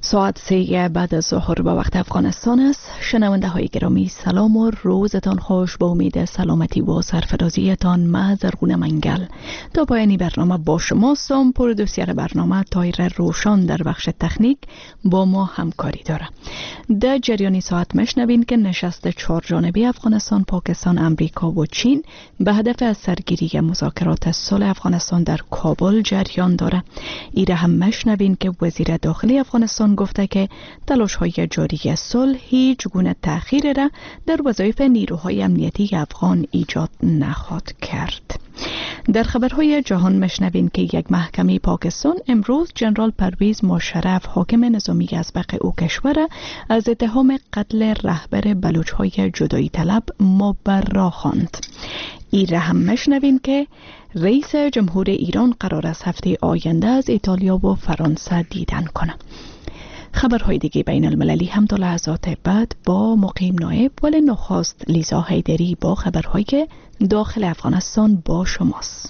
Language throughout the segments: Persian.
ساعت 3 بعد از ظهر به وقت افغانستان است. شنونده های گرامی سلام و روزتان خوش. با امید سلامتی و سرفرازیتان من زرغون منگل تا پایانی برنامه با شما سام. پرودوسر برنامه تایر روشان در بخش تکنیک با ما همکاری داره. در جریان ساعت مشنوین که نشست 4 جانبه افغانستان، پاکستان، امریکا و چین به هدف از سرگیری مذاکرات صلح افغانستان در کابل جریان داره. ایره هم مشنوین که وزیر داخلی افغانستان گفته که تلاش‌های جاری صلح هیچ گونه تأخیری را در وظایف نیروهای امنیتی افغان ایجاد نخواهد کرد. در خبرهای جهان مشنوین که یک محکمه پاکستان امروز جنرال پرویز مشرف حاکم نظامی ازبق او کشور از اتهام قتل رهبر بلوچ‌های جدایی طلب مبرا خواند. ایره هم مشنوین که رئیس جمهور ایران قرار است هفته آینده از ایتالیا و فرانسه دیدن کنه. خبرهای دیگه بین المللی هم تا لحظات بعد با مقیم نایب، ولی نخست لیزا حیدری با خبرهای داخل افغانستان با شماست.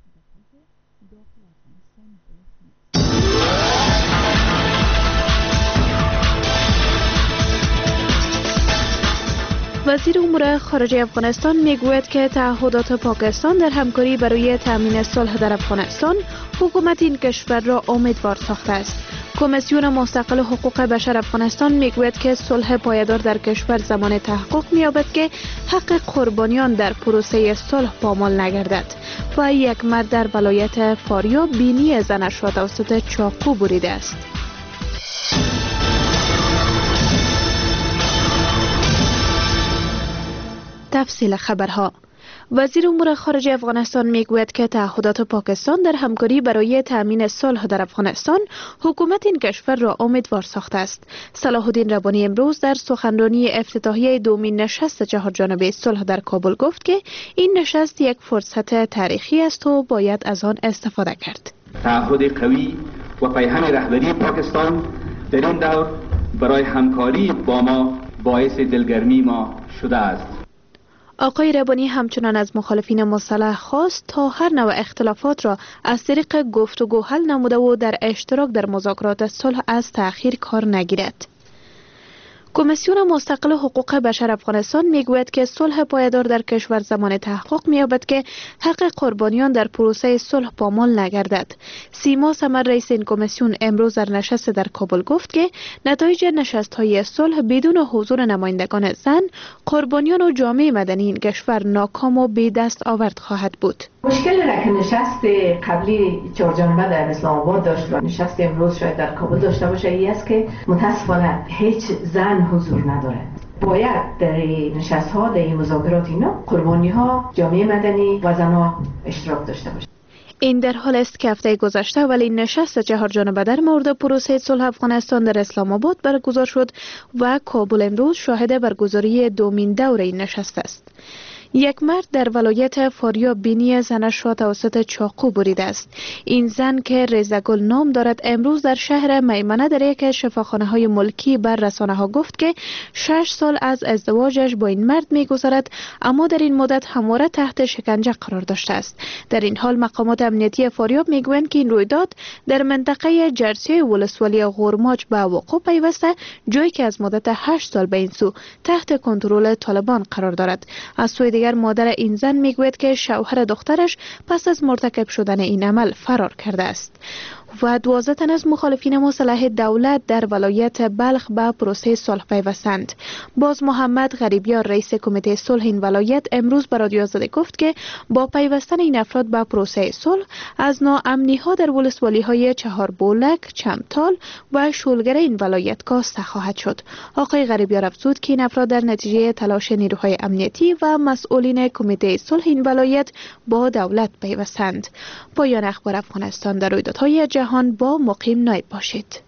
وزیر امور خارجه افغانستان میگوید که تعهدات پاکستان در همکاری برای تامین صلح در افغانستان حکومت این کشور را امیدوار ساخته است. کمیسیون مستقل حقوق بشر افغانستان میگوید که صلح پایدار در کشور زمان تحقق می‌یابد که حق قربانیان در پروسه صلح پامال نگردد و یک مرد در ولایت فاریاب بینی زنش را توسط چاقو بریده است. تفصیل خبرها. وزیر امور خارجه افغانستان میگوید که تعهدات پاکستان در همکاری برای تامین صلح در افغانستان حکومت این کشور را امیدوار ساخته است. صلاح الدین ربانی امروز در سخنرانی افتتاحیه دومین نشست 4 جانبه صلح در کابل گفت که این نشست یک فرصت تاریخی است و باید از آن استفاده کرد. تعهد قوی و پیهم رهبری پاکستان در این دور برای همکاری با ما باعث دلگرمی ما شده است. آقای ربانی همچنان از مخالفین مسلح خواست تا هر نوع اختلافات را از طریق گفتگو حل نموده و در اشتراک در مذاکرات صلح از تأخیر کار نگیرد. کمیسیون مستقل حقوق بشر افغانستان میگوید که صلح پایدار در کشور زمان تحقق می‌یابد که حق قربانیان در پروسه صلح پامال نگردد. سیما ثمر رئیس این کمیسیون امروز در نشست در کابل گفت که نتایج نشست‌های صلح بدون حضور نمایندگان زن، قربانیان و جامعه مدنی این کشور ناکام و بی دست آورد خواهد بود. مشکلی را که نشست قبلی 4 جانبه در اسلام آباد داشت و نشست امروز شاید در کابل داشته باشه این است که متاسفانه هیچ زن حضور نداره. باید در نشست ها، در مذاکرات اینا قربانی ها، جامعه مدنی و زنها اشتراک داشته باشه. این در حال است که هفته گذشته ولی نشست 4 جانبه در مورد پروسه صلح افغانستان در اسلام آباد برگزار شد و کابل امروز شاهد برگزاری دومین دور این نشست است. یک مرد در ولایت فاریاب بینی زنش را توسط چاقو بریده است. این زن که رضاگل نام دارد امروز در شهر میمنه در یک شفاخانه‌های ملکی بر رسانه‌ها گفت که 6 سال از ازدواجش با این مرد می‌گذرد، اما در این مدت همواره تحت شکنجه قرار داشته است. در این حال مقامات امنیتی فاریاب میگویند که این رویداد در منطقه جرسیای ولسوالی غورماج به وقوع پیوسته، جایی که از مدت 8 سال به این سو تحت کنترل طالبان قرار دارد. از سوی دیگر مادر این زن میگوید که شوهر دخترش پس از مرتکب شدن این عمل فرار کرده است. و 12 تن از مخالفین مسلح دولت در ولایت بلخ به پروسه صلح پیوستند. باز محمد غریبیار رئیس کمیته صلح این ولایت امروز به رادیو آزادی گفت که با پیوستن این افراد به پروسه صلح از ناامنی ها در ولسوالی های چهاربولک، چمتال و شولگر این ولایت کاسته خواهد شد. آقای غریبیار افزود که این افراد در نتیجه تلاش نیروهای امنیتی و مسئولین کمیته صلح این ولایت با دولت پیوستند. پایان اخبار افغانستان. در رویدادهای جهان با مقیم نایب باشید.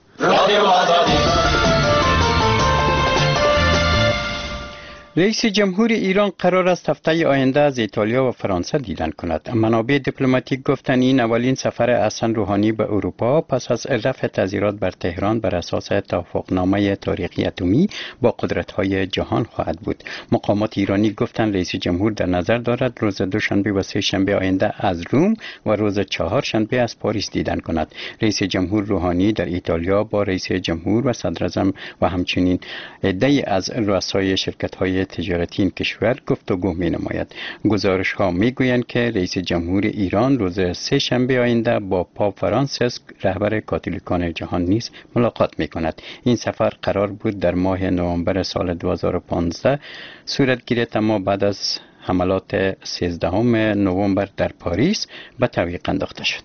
رئیس جمهور ایران قرار است هفته آینده از ایتالیا و فرانسه دیدن کند. منابع دیپلماتیک گفتند این اولین سفر حسن روحانی به اروپا پس از رفع تعزیرات بر تهران بر اساس توافقنامه تاریخی اتمی با قدرت‌های جهان خواهد بود. مقامات ایرانی گفتند رئیس جمهور در نظر دارد روز دوشنبه و سه شنبه آینده از روم و روز چهارشنبه از پاریس دیدن کند. رئیس جمهور روحانی در ایتالیا با رئیس جمهور و صدراعظم و همچنین عده‌ای از رؤسای شرکت‌های تجارتی این کشور گفتگو می‌نماید. گزارش‌ها می‌گویند که رئیس جمهور ایران روز سه شنبه آینده با پاپ فرانسیس رهبر کاتولیکان جهان نیز ملاقات می‌کند. این سفر قرار بود در ماه نوامبر سال 2015 صورت گیرد، اما بعد از حملات 13 نوامبر در پاریس به تعویق انداخته شد.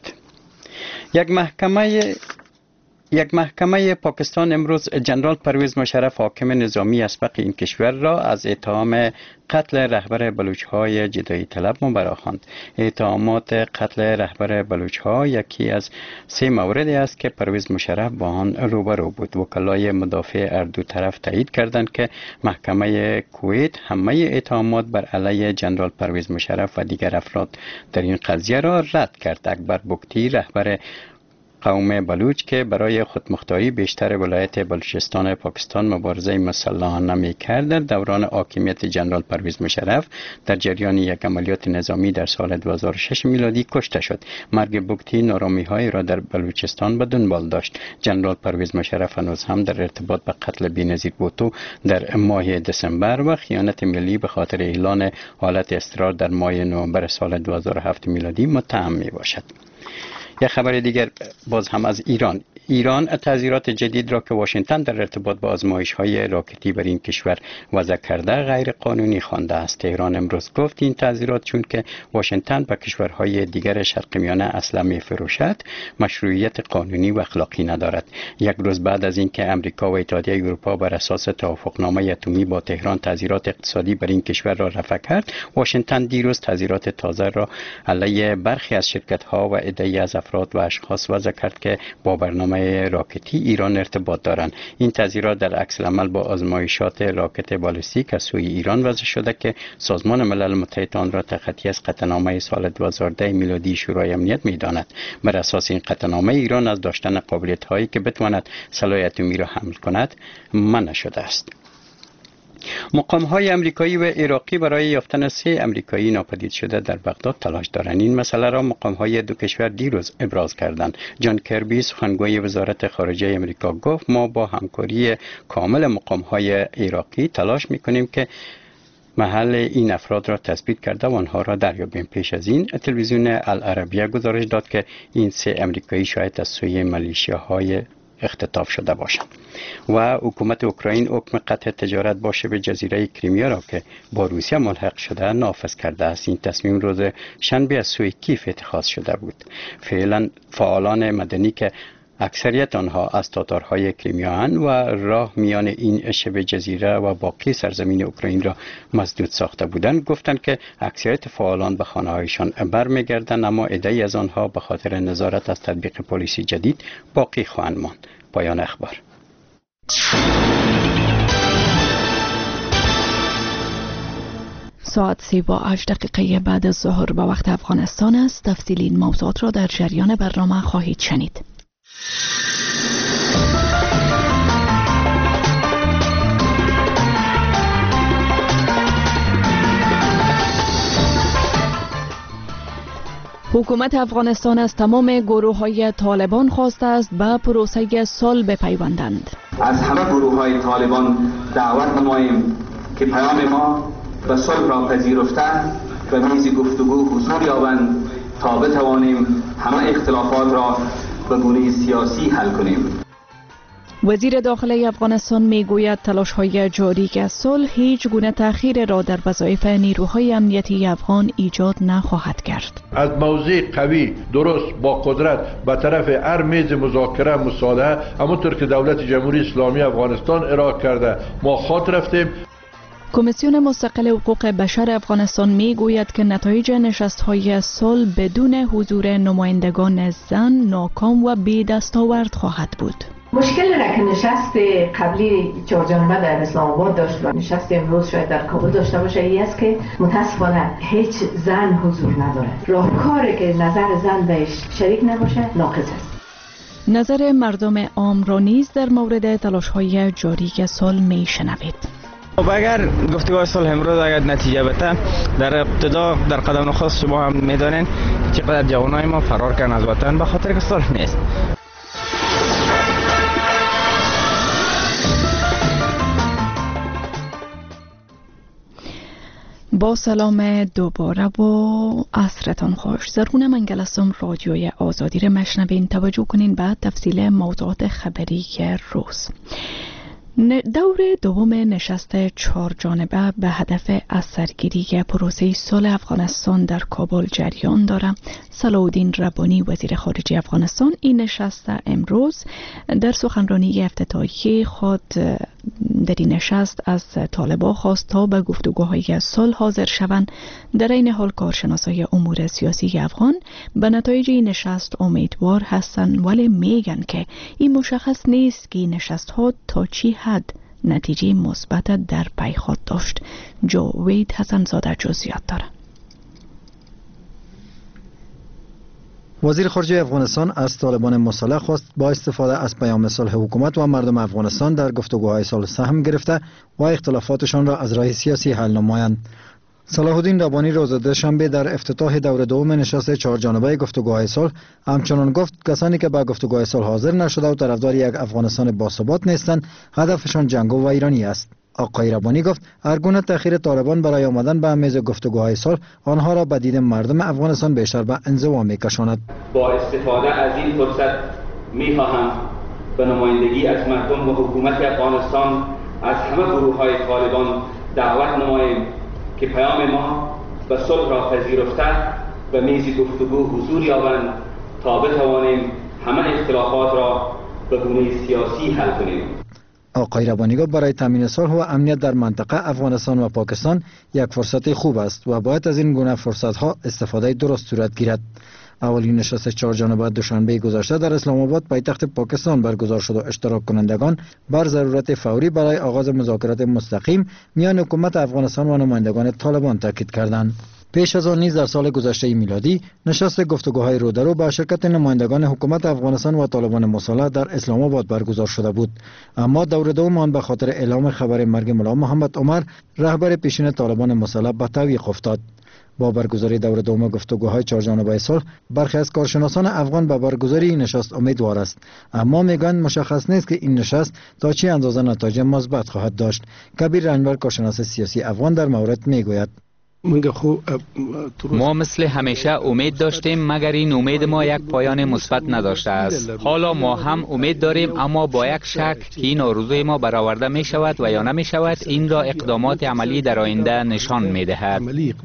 یک محکمه پاکستان امروز جنرال پرویز مشرف حاکم نظامی اسبق این کشور را از اتهام قتل رهبر بلوچ‌های جدایی طلب مبرا خواند. اتهامات قتل رهبر بلوچ‌ها یکی از 3 موردی است که پرویز مشرف با آن روبرو بود. وکلای مدافع هر دو طرف تایید کردند که محکمه کویت همه اتهامات بر علیه جنرال پرویز مشرف و دیگر افراد در این قضیه را رد کرد. اکبر بگتی رهبر قوم بلوچ که برای خودمختاری بیشتر ولایت بلوچستان پاکستان مبارزه مسلحانه می‌کرد، در دوران حاکمیت جنرال پرویز مشرف در جریان یک عملیات نظامی در سال 2006 میلادی کشته شد. مرگ بگتی نارامی‌های را در بلوچستان به دنبال داشت. جنرال پرویز مشرف هنوز هم در ارتباط به قتل بی‌نظیر بوتو در ماه دسامبر و خیانت ملی به خاطر اعلان حالت اضطرار در ماه نوامبر سال 2007 میلادی متهم میباشد. یک خبر دیگر باز هم از ایران تعزیرات جدید را که واشنگتن در ارتباط با آزمایش‌های راکتی بر این کشور وضع کرده غیر قانونی خوانده است. تهران امروز گفت این تعزیرات چون که واشنگتن به کشورهای دیگر شرق میانه اسلحه می‌فروشد مشروعیت قانونی و اخلاقی ندارد. یک روز بعد از اینکه امریکا و اتحادیه اروپا بر اساس توافقنامه اتمی با تهران تعزیرات اقتصادی بر این کشور را رفع کرد، واشنگتن دیروز تعزیرات تازه را علیه برخی از شرکت‌ها و عده‌ای از افراد و اشخاص وضع کرد که با برنامه راکتی ایران ارتباط دارند. این تعزیرات در عکس العمل با آزمایشات راکت بالستیک از سوی ایران وضع شده که سازمان ملل متحد آن را تخطی از قطعنامه سال 2010 میلادی شورای امنیت می‌داند. بر اساس این قطعنامه ایران از داشتن قابلیت‌هایی که بتواند سلاح اتمی را حمل کند منع شده است. مقام‌های امریکایی و عراقی برای یافتن 3 امریکایی ناپدید شده در بغداد تلاش دارند. این مسئله را مقام‌های دو کشور دیروز ابراز کردند. جان کربی سخنگوی وزارت خارجه امریکا گفت ما با همکاری کامل مقام‌های عراقی تلاش می‌کنیم که محل این افراد را تثبیت کرده و آنها را دریابیم. پیش از این تلویزیون العربیه گزارش داد که این 3 امریکایی شاید از سوی ملیشیاهای اختطاف شده باشند. و حکومت اوکراین حکم قطع تجارت با شبه جزیره کریمیا را که با روسیه ملحق شده نافذ کرده است. این تصمیم روز شنبه از سوی کیف اتخاذ شده بود. فعلا فعالان مدنی که اکثریت آنها از تاتارهای کریمیان و راه میان این شبه جزیره و باقی سرزمین اوکراین را مسدود ساخته بودند گفتند که اکثریت فعالان به خانه‌هایشان برمیگردند، اما عده‌ای از آنها به خاطر نظارت از تطبیق پلیسی جدید باقی خواهند ماند. پایان اخبار. ساعت 3:08 بعد از ظهر به وقت افغانستان است. تفصیل این موضوعات را در جریان برنامه خواهید شنید. حکومت افغانستان از تمام گروه‌های طالبان خواسته است به پروسه صلح بپیوندند. از همه گروه‌های طالبان دعوت نماییم که پیام ما به صلح را پذیرفته و میز گفتگو حضور یابند تا بتوانیم همه اختلافات را به گونه سیاسی حل کنیم. وزیر داخلی افغانستان میگوید تلاش‌های جاری که صلح هیچ گونه تأخیر را در وظایف نیروهای امنیتی افغان ایجاد نخواهد کرد. از موضع قوی درست با قدرت به طرف هر میز مذاکره مصالحه همونطور که دولت جمهوری اسلامی افغانستان ارائه کرده ما خط رفتیم. کمیسیون مستقل حقوق بشر افغانستان میگوید که نتایج نشست‌های صلح بدون حضور نمایندگان زن ناکام و بی دستاورد خواهد بود. مشکل را که نشست قبلی چهارجانبه در اسلام آباد داشت و نشست امروز شاید در کابل داشته باشه این است که متاسفانه هیچ زن حضور نداره. راهکاری که نظر زن بهش شریک نباشه ناقص است. نظر مردم عام را نیز در مورد تلاش‌های جاری صلح میشنوید. اگر گفتگوهای صلح امروز اگر نتیجه بده، در ابتدا در قدم نخست شما هم میدانین چقدر جوانای ما فرار کردن از وطن به خاطر که صلح نیست. با سلام دوباره و عصرتان خوش. زرغونه منگل هستم، رادیوی آزادی را مشنوین. توجه کنین به تفصیل موضوعات خبری روز. دور دوم نشست چهارجانبه به هدف اثرگیری پروسه صلح افغانستان در کابل جریان دارد. صلاحالدین ربانی وزیر خارجه افغانستان این نشست امروز در سخنرانی افتتاحیه خود در این نشست از طالبان خواست تا به گفتگوهای صلح حاضر شوند. در این حال کارشناسای امور سیاسی افغان به نتایج این نشست امیدوار هستند، ولی میگن که این مشخص نیست که این نشست ها تا چی حد نتیجه مثبت در پی خود داشت. جاوید حسن زاده جزئیات دارد. وزیر خارجه افغانستان از طالبان مسلح خواست با استفاده از پیام صلح حکومت و مردم افغانستان در گفتگوهای صلح سهم گرفته و اختلافاتشان را از راه سیاسی حل نمایند. صلاحالدین ربانی روز دوشنبه در افتتاح دور دوم نشست چهارجانبه گفتگوهای صلح همچنان گفت کسانی که به گفتگوهای صلح حاضر نشده و طرفدار یک افغانستان باثبات نیستند، هدفشان جنگ و ویرانی است. آقای ربانی گفت هرگونه تأخیر طالبان برای آمدن به میز گفتگوهای صلح آنها را به دید مردم افغانستان بیشتر به انزوا می‌کشاند. با استفاده از این فرصت می‌خواهم به نمایندگی از مردم و حکومت افغانستان از همه گروه‌های طالبان دعوت نماییم که پیام ما به صلح را پذیرفته به میز گفتگو حضور یابند تا بتوانیم همه اختلافات را به گونه سیاسی حل کنیم. آقای ربانی گفت برای تامین صلح و امنیت در منطقه افغانستان و پاکستان یک فرصت خوب است و باید از این گونه فرصت‌ها استفاده درست صورت گیرد. اولین نشست چهارجانبه دوشنبه گذشته در اسلام آباد پایتخت پاکستان برگزار شد و اشتراک کنندگان بر ضرورت فوری برای آغاز مذاکرات مستقیم میان حکومت افغانستان و نمایندگان طالبان تاکید کردند. پیش از آن نیز در سال گذشته میلادی نشست گفتگوهای رودرو با شرکت نمایندگان حکومت افغانستان و طالبان مسلح در اسلام آباد برگزار شده بود، اما دور دوم آن به خاطر اعلام خبر مرگ ملا محمد عمر رهبر پیشین طالبان مسلح به تعویق افتاد. با برگزاری دور دوم گفتگوهای چهارجانبه صلح برخی از کارشناسان افغان به برگزاری این نشست امیدوار است، اما میگویند مشخص نیست که این نشست تا چه اندازه نتایج مثبت خواهد داشت. کبیر رنجبر کارشناس سیاسی افغان در مورد میگوید ما مثل همیشه امید داشتیم، مگر این امید ما یک پایان مثبت نداشته است. حالا ما هم امید داریم، اما با یک شک که این آرزوی ما برآورده می شود و یا نمی شود. این را اقدامات عملی در آینده نشان می دهد.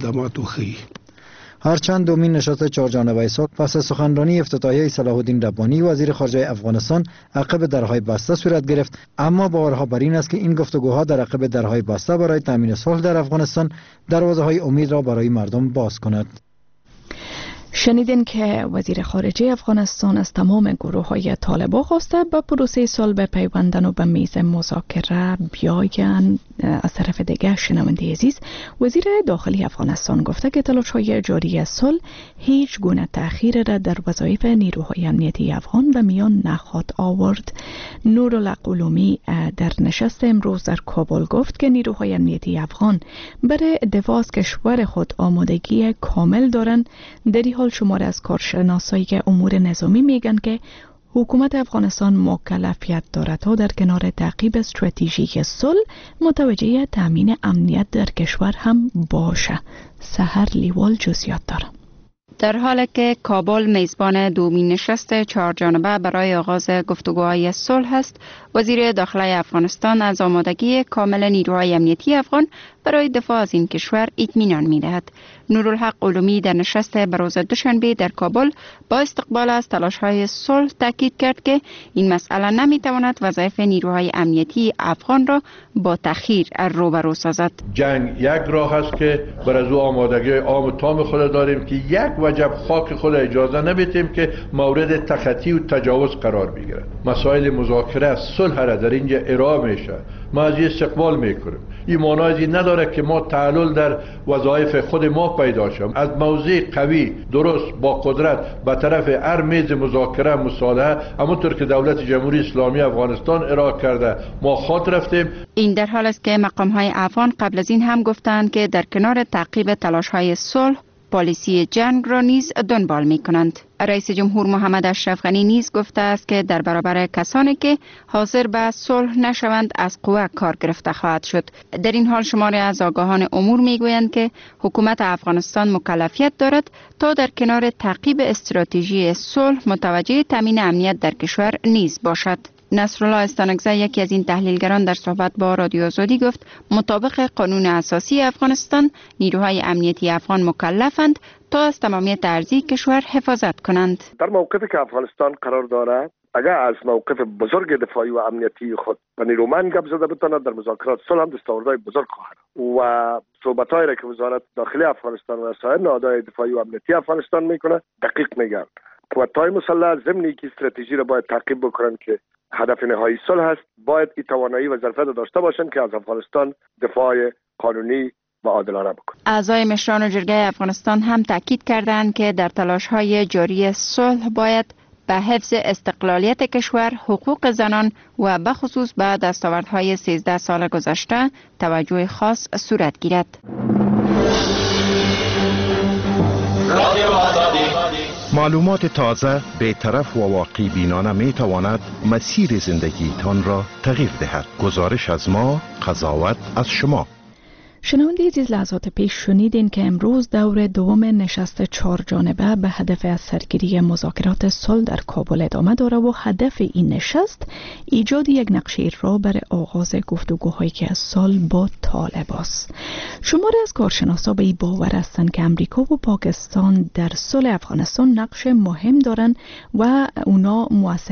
هرچند دومین نشست چهارجانبه صلح پس از سخنرانی افتتاحیه صلاحالدین ربانی وزیر خارجه افغانستان عقب درهای بسته صورت گرفت، اما باورها بر این است که این گفتگوها در عقب درهای بسته برای تامین صلح در افغانستان دروازه‌های امید را برای مردم باز کند. شنیدین که وزیر خارجه افغانستان از تمام گروه‌های طالبان خواسته به پروسه صلح بپیوندن و به میز مذاکره بیایند. از طرف دیگر شنونده عزیز، وزیر داخلی افغانستان گفته که تلاش‌های جاری صلح هیچ گونه تأخیر را در وظایف نیروهای امنیتی افغان به میان نخواهد آورد. نورالله قلومی در نشست امروز در کابل گفت که نیروهای امنیتی افغان برای دفاع از کشور خود آمادگی کامل دارند. در این حال شمار از کارشناسای امور نظامی میگن که حکومت افغانستان مکلفیت دارد تا در کنار تعقیب استراتژیک صلح متوجه تامین امنیت در کشور هم باشه. سحر لیوال جزئیات داره. در حالی که کابل میزبان دومین نشست چهارجانبه برای آغاز گفتگوهای صلح است، وزیر داخلی افغانستان از آمادگی کامل نیروهای امنیتی افغان برای دفاع از این کشور اطمینان می‌دهد. نورالحق علومی در نشست بروز دوشنبه در کابل با استقبال از تلاش‌های صلح تاکید کرد که این مسئله نمی‌تواند وظایف نیروهای امنیتی افغان را با تأخیر روبرو سازد. جنگ یک راه است که بر از او آمادگی عام و تام خود داریم که یک وجب خاک خود اجازه نمیدیم که مورد تخطی و تجاوز قرار بگیرد. مسائل مذاکره صلح را در اینجا ارائه میشه، ما از استقبال میکنیم. این معنی نداره که ما تعلل در وظایف خود ما پیدا شد. از موضع قوی درست با قدرت به طرف هر میز مذاکره مصالحه همونطور که دولت جمهوری اسلامی افغانستان ارائه کرده ما خط رفتیم. این در حال است که مقام‌های افغان قبل از این هم گفتند که در کنار تعقیب تلاش‌های صلح پالیسی جنگ را نیز دنبال می‌کنند. رئیس جمهور محمد اشرف غنی نیز گفته است که در برابر کسانی که حاضر به صلح نشوند از قوه کار گرفته خواهد شد. در این حال شماری از آگاهان امور میگویند که حکومت افغانستان مکلفیت دارد تا در کنار تعقیب استراتژی صلح متوجه تامین امنیت در کشور نیز باشد. نصرالله استانکزی یکی از این تحلیلگران در صحبت با رادیو آزادی گفت مطابق قانون اساسی افغانستان نیروهای امنیتی افغان مکلفند تا از تمامیت ارضی کشور حفاظت کنند. در موقعی که افغانستان قرار دارد اگر از موقف بزرگ دفاعی و امنیتی خود و نیرومند گپ زده بتواند در مذاکرات صلح هم دستاوردهای بزرگ خواهد و صحبت‌هایی را که وزارت داخلی افغانستان و سایر نهادهای دفاعی و امنیتی افغانستان میکنه دقیق میگن. قوت‌های مسلح ضمن که استراتژی را باید تعقیب بکنند که هدف نهایی صلح است، باید این توانایی و ظرفیت داشته باشند که از افغانستان دفاع قانونی و عادلانه بکنند. اعضای مشران جرگه افغانستان هم تاکید کردند که در تلاش‌های جاری صلح باید به حفظ استقلالیت کشور، حقوق زنان و به خصوص به دستاوردهای 13 سال گذشته توجه خاص صورت گیرد. معلومات تازه، بی‌طرف و واقعی بینانه می تواند مسیر زندگی تان را تغییر دهد. گزارش از ما، قضاوت از شما. شنونده عزیز، لحظات پیش شنیدین که امروز دور دوم نشست 4 جانبه به هدف از سرگیری مذاکرات صلح در کابل ادامه داره و هدف این نشست ایجاد یک نقشه راه برای آغاز گفتگوهایی که از صلح با طالب است. شماری از کارشناسا به این باور هستند که امریکا و پاکستان در صلح افغانستان نقش مهم دارند و اونا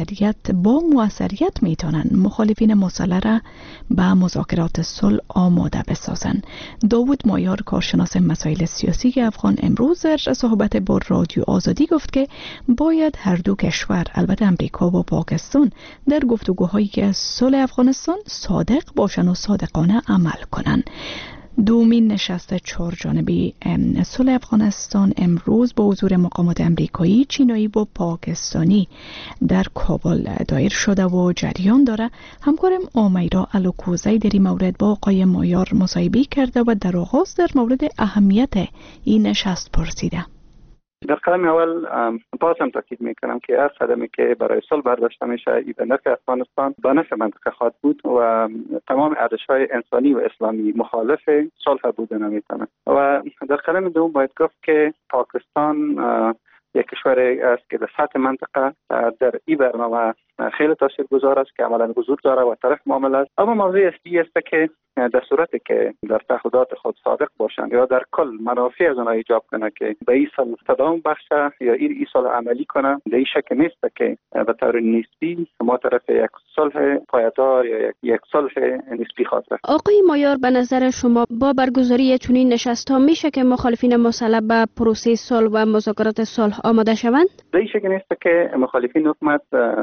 با موثریت میتونن مخالفین مسلح را به مذاکرات صلح آماده بسازند. داوود مایار، کارشناس مسائل سیاسی افغان، امروز در صحبت با رادیو آزادی گفت که باید هر دو کشور، البته امریکا و پاکستان، در گفتگوهایی که صلح افغانستان صادق باشند و صادقانه عمل کنند. دومین نشست 4 جانبه صلح افغانستان امروز با حضور مقامات امریکایی، چینایی و پاکستانی در کابل دایر شده و جریان داره. همکارم آمیرا الوکوزی در این مورد با آقای مایار مصاحبه کرده و در آغاز در مورد اهمیت این نشست پرسیده. در قدم اول بازم تاکید میکنم که هر قدمی که برای صلح برداشته میشه این به نفع افغانستان به نفع منطقه خواهد بود و تمام ارزش‌های انسانی و اسلامی مخالف صلح بوده نمیتونه. و در قدم دوم باید گفت که پاکستان یک کشوری است که در سطح منطقه در این برنامه خیلی تاثیرگذار است که عملا حضور داره و طرف معامل است. اما موضوع اصلی است که در صورتی که در تعهدات خود صادق باشند یا در کل منافع از آنها ایجاب کنه که به این صلح تداوم بخشه یا این صلح عملی کنه، در این شک نیست که به طور نسبی ما طرف یک صلح پایدار یا یک صلح نسبی خواهد رفت. آقای مایار، به نظر شما با برگزاری چنین نشست‌ها میشه که مخالفین مسلح به پروسه صلح و مذاکرات صلح آماده شوند؟ در این شک نیست که مخالفین حکومت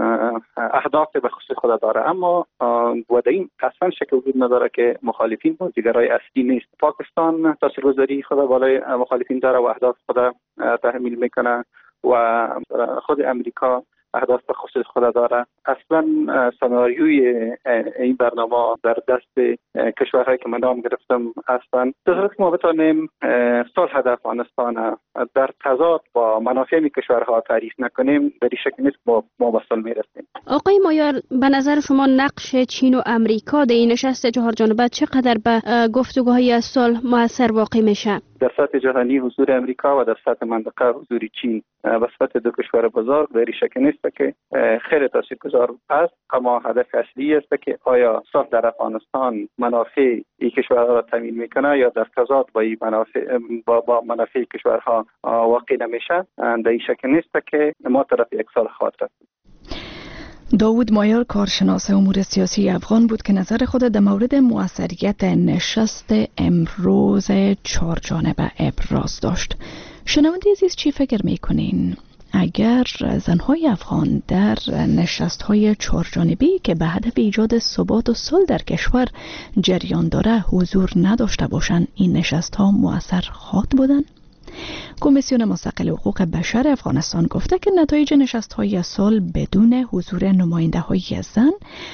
اهداف به خصوص خود داره، اما و در این اصلا شک وجود نداره که مخالفین بازیگرای اصلی نیست. پاکستان تاثیرگذاری خود بالای مخالفین داره و اهداف خود تحمیل میکنه و خود امریکا اهداف به خصوص خود داره. اصلا سناریوی این برنامه در دست کشورهایی که من نام گرفتم هستند. در صورتی که ما بتوانیم صلح در افغانستان در تضاد با منافع این کشورها تعریف نکنیم، در این شکل نیست ما به صلح میرسیم. آقای مایار، به نظر شما نقش چین و امریکا در این نشست 4 جانبه چقدر به گفتگوهای صلح مؤثر واقع میشه؟ در سطح جهانی حضور امریکا و در سطح منطقه حضور چین به صفت دو کشور بزرگ در این شک نیست که خیلی تاثیرگذار است، اما هدف اصلی است که آیا صلح در افغانستان منافع این کشورها را تامین میکنه یا در تضاد با این منافع کشورها واقع نمیشه. در این شک نیست که ما طرف یک صلح خواهد. داوود مایار کارشناس امور سیاسی افغان بود که نظر خود در مورد مؤثریت نشست امروز 4 جانبه ابراز داشت. شنونده عزیز چی فکر میکنین؟ اگر زنهای افغان در نشست‌های 4 جانبه‌ای که به هدف ایجاد ثبات و صلح در کشور جریان داره حضور نداشته باشند، این نشست‌ها مؤثر خواهد بودند؟ کمیسیون مستقل حقوق بشر افغانستان گفته که نتایج نشست‌های صلح بدون حضور نماینده‌های زن،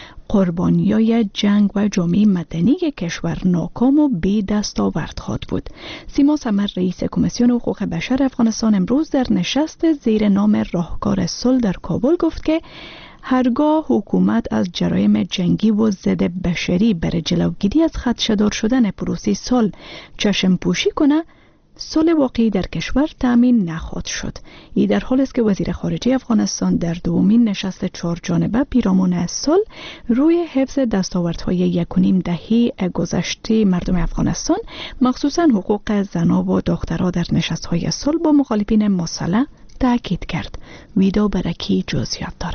قربانیای جنگ و جامعه مدنی کشور ناکام و بی دستاورد خواهد بود. سیما سمر رئیس کمیسیون حقوق بشر افغانستان امروز در نشست زیر نام راهکار صلح در کابل گفت که هرگاه حکومت از جرایم جنگی و ضد بشری برای جلوگیری از خدشه‌دار شدن پروسه صلح چشم پوشی کنه، صلح واقعی در کشور تامین نخواهد شد. این در حالی است که وزیر خارجه افغانستان در دومین نشست 4 جانبه پیرامون صلح روی حفظ دستاوردهای 1.5 دهه گذشته مردم افغانستان، مخصوصاً حقوق زنان و دخترها در نشست‌های صلح با مخالفین مسلح تاکید کرد. ویدا برکی جزئیات دارد.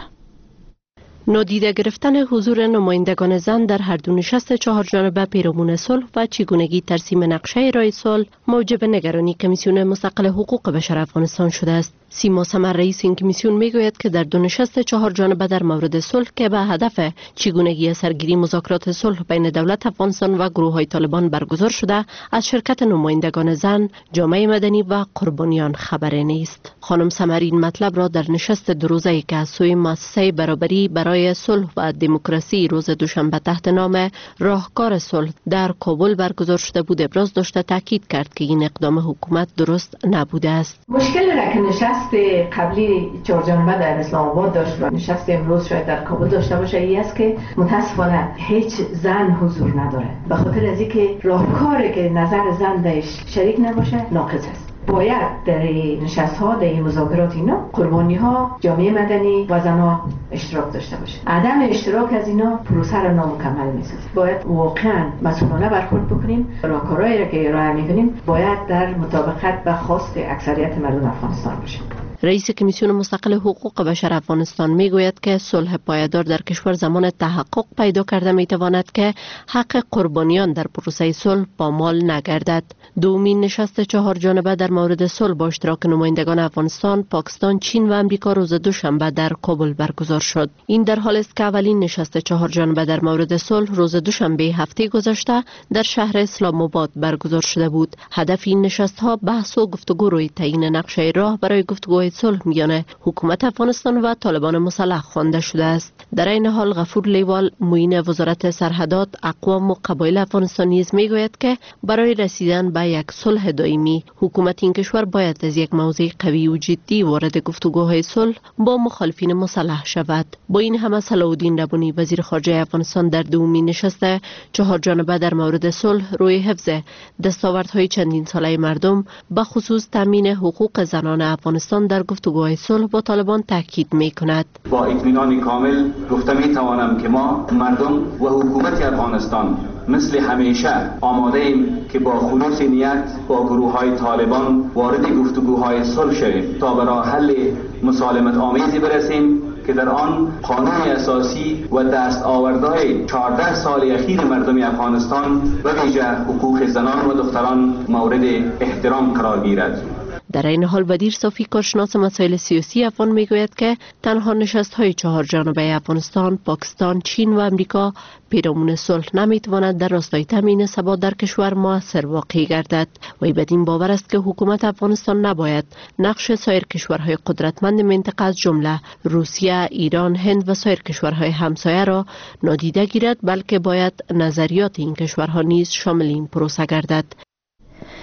نادیده گرفتن حضور نمایندگان زن در هر دو نشست 4 جانبه پیرامون صلح و چگونگی ترسیم نقشه راه صلح موجب نگرانی کمیسیون مستقل حقوق بشر افغانستان شده است. سیما سمر رئیس این کمیسیون میگوید که در 2 نشست 4 جانبه در مورد صلح که به هدف چگونگی سرگیری مذاکرات صلح بین دولت افغانستان و گروه‌های طالبان برگزار شده، از شرکت نمایندگان زن، جامعه مدنی و قربانیان خبری نیست. خانم سمر این مطلب را در نشست 2 روزه‌ای که از سوی مؤسسه برابری برای صلح و دموکراسی روز دوشنبه تحت نام راهکار صلح در کابل برگزار شده بود ابراز داشته، تاکید کرد که این اقدام حکومت درست نبوده است. مشکل را که نشست قبلی 4 جانبه در اسلام آباد داشت و نشست امروز شاید در کابل داشته باشه این است که متاسفانه هیچ زن حضور نداره، به خاطر از اینکه راهکاری که نظر زن درش شریک نباشه ناقص است. باید در نشست ها، در مذاکرات اینا قربانی ها، جامعه مدنی و زنها اشتراک داشته باشه. عدم اشتراک از اینا پروسه را نامکمل میسازه. باید واقعا مسئولانه برخورد بکنیم. راهکارهایی را که ارائه میکنیم باید در مطابقت با خواست اکثریت مردم افغانستان باشه. رئیس کمیسیون مستقل حقوق بشر افغانستان میگوید که صلح پایدار در کشور زمان تحقق پیدا کرده میتواند که حق قربانیان در پروسه صلح پامال نگردد. دومین نشست 4 جانبه در مورد صلح با اشتراک نمایندگان افغانستان، پاکستان، چین و امریکا روز دوشنبه در کابل برگزار شد. این در حالی است که اولین نشست 4 جانبه در مورد صلح روز دوشنبه هفته گذشته در شهر اسلام آباد برگزار شده بود. هدف این نشست ها بحث و گفتگو روی تعیین نقشه راه برای گفتگوهای صلح میان حکومت افغانستان و طالبان مسلح خوانده شده است. در این حال غفور لیوال معین وزارت سرحدات، اقوام و قبایل افغانستان نیز میگوید که برای رسیدن به یک صلح دائمی حکومت این کشور باید از یک موضع قوی و جدی وارد گفتگوهای صلح با مخالفین مسلح شود. با این همه صلاح ربانی وزیر خارجه افغانستان در دومین نشست 4 جانبه در مورد صلح روی حفظ دستاوردهای چندین ساله مردم به خصوص تامین حقوق زنان افغانستان در گفتگوهای صلح با طالبان تاکید می‌کند. با اطمینان کامل گفته می‌توانم که ما مردم و حکومت افغانستان مثل همیشه آماده ایم که با خلوص نیت با گروه‌های طالبان وارد گفتگوهای صلح شویم تا به راه حل مسالمت آمیزی برسیم که در آن قانون اساسی و دستاوردهای 14 سال اخیر مردم افغانستان و ویژه حقوق زنان و دختران مورد احترام قرار گیرد. در این حال وزیر صافی کارشناس مسائل سیاسی افغان میگوید که تنها نشست‌های 4 جانبه افغانستان، پاکستان، چین و امریکا پیرامون صلح نمیتواند در راستای تامین ثبات در کشور مؤثر واقع گردد. وی بدین باور است که حکومت افغانستان نباید نقش سایر کشورهای قدرتمند منطقه از جمله روسیه، ایران، هند و سایر کشورهای همسایه را نادیده گیرد، بلکه باید نظریات این کشورها نیز شامل این پروسه گردد.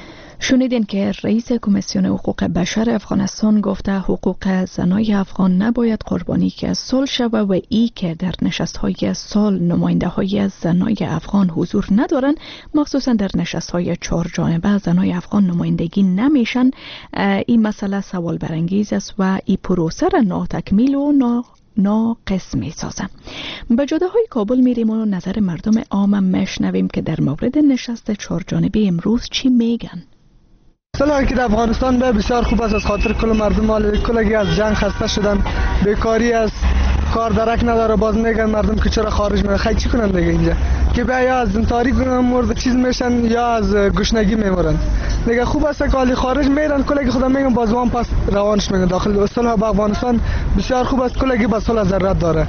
شنیدین که رئیس کمیسیون حقوق بشر افغانستان گفته حقوق زنای افغان نباید قربانی که صلح شود و ای که در نشست‌های صلح نماینده‌های زنای افغان حضور ندارند، مخصوصا در نشست‌های 4 جانبه زنای افغان نمایندگی نمیشن. این مسئله سوال برانگیز است و این پروسه را ناتکمیل و ناقص می سازم. به جاده های کابل میریم و نظر مردم عام میشنویم که در مورد نشست 4 جانبه امروز چی میگن. صلحی که در افغانستان به بسیار خوب است، از خاطر کل مردم مال کلگی از جنگ خسته شدن، بیکاری است، کار درک نداره. باز میگن مردم که چرا خارج میرن، خیلی چی کنن دیگه اینجا که بیا یا از تاریک مورد چیز میشن یا از گشنگی میمرن دیگه. خوب است که حالی خارج میرن کلگی خدا میگن بازوان پس روانش میگن داخل. صلح با افغانستان بسیار خوب است، کلگی با صلح ضرورت داره.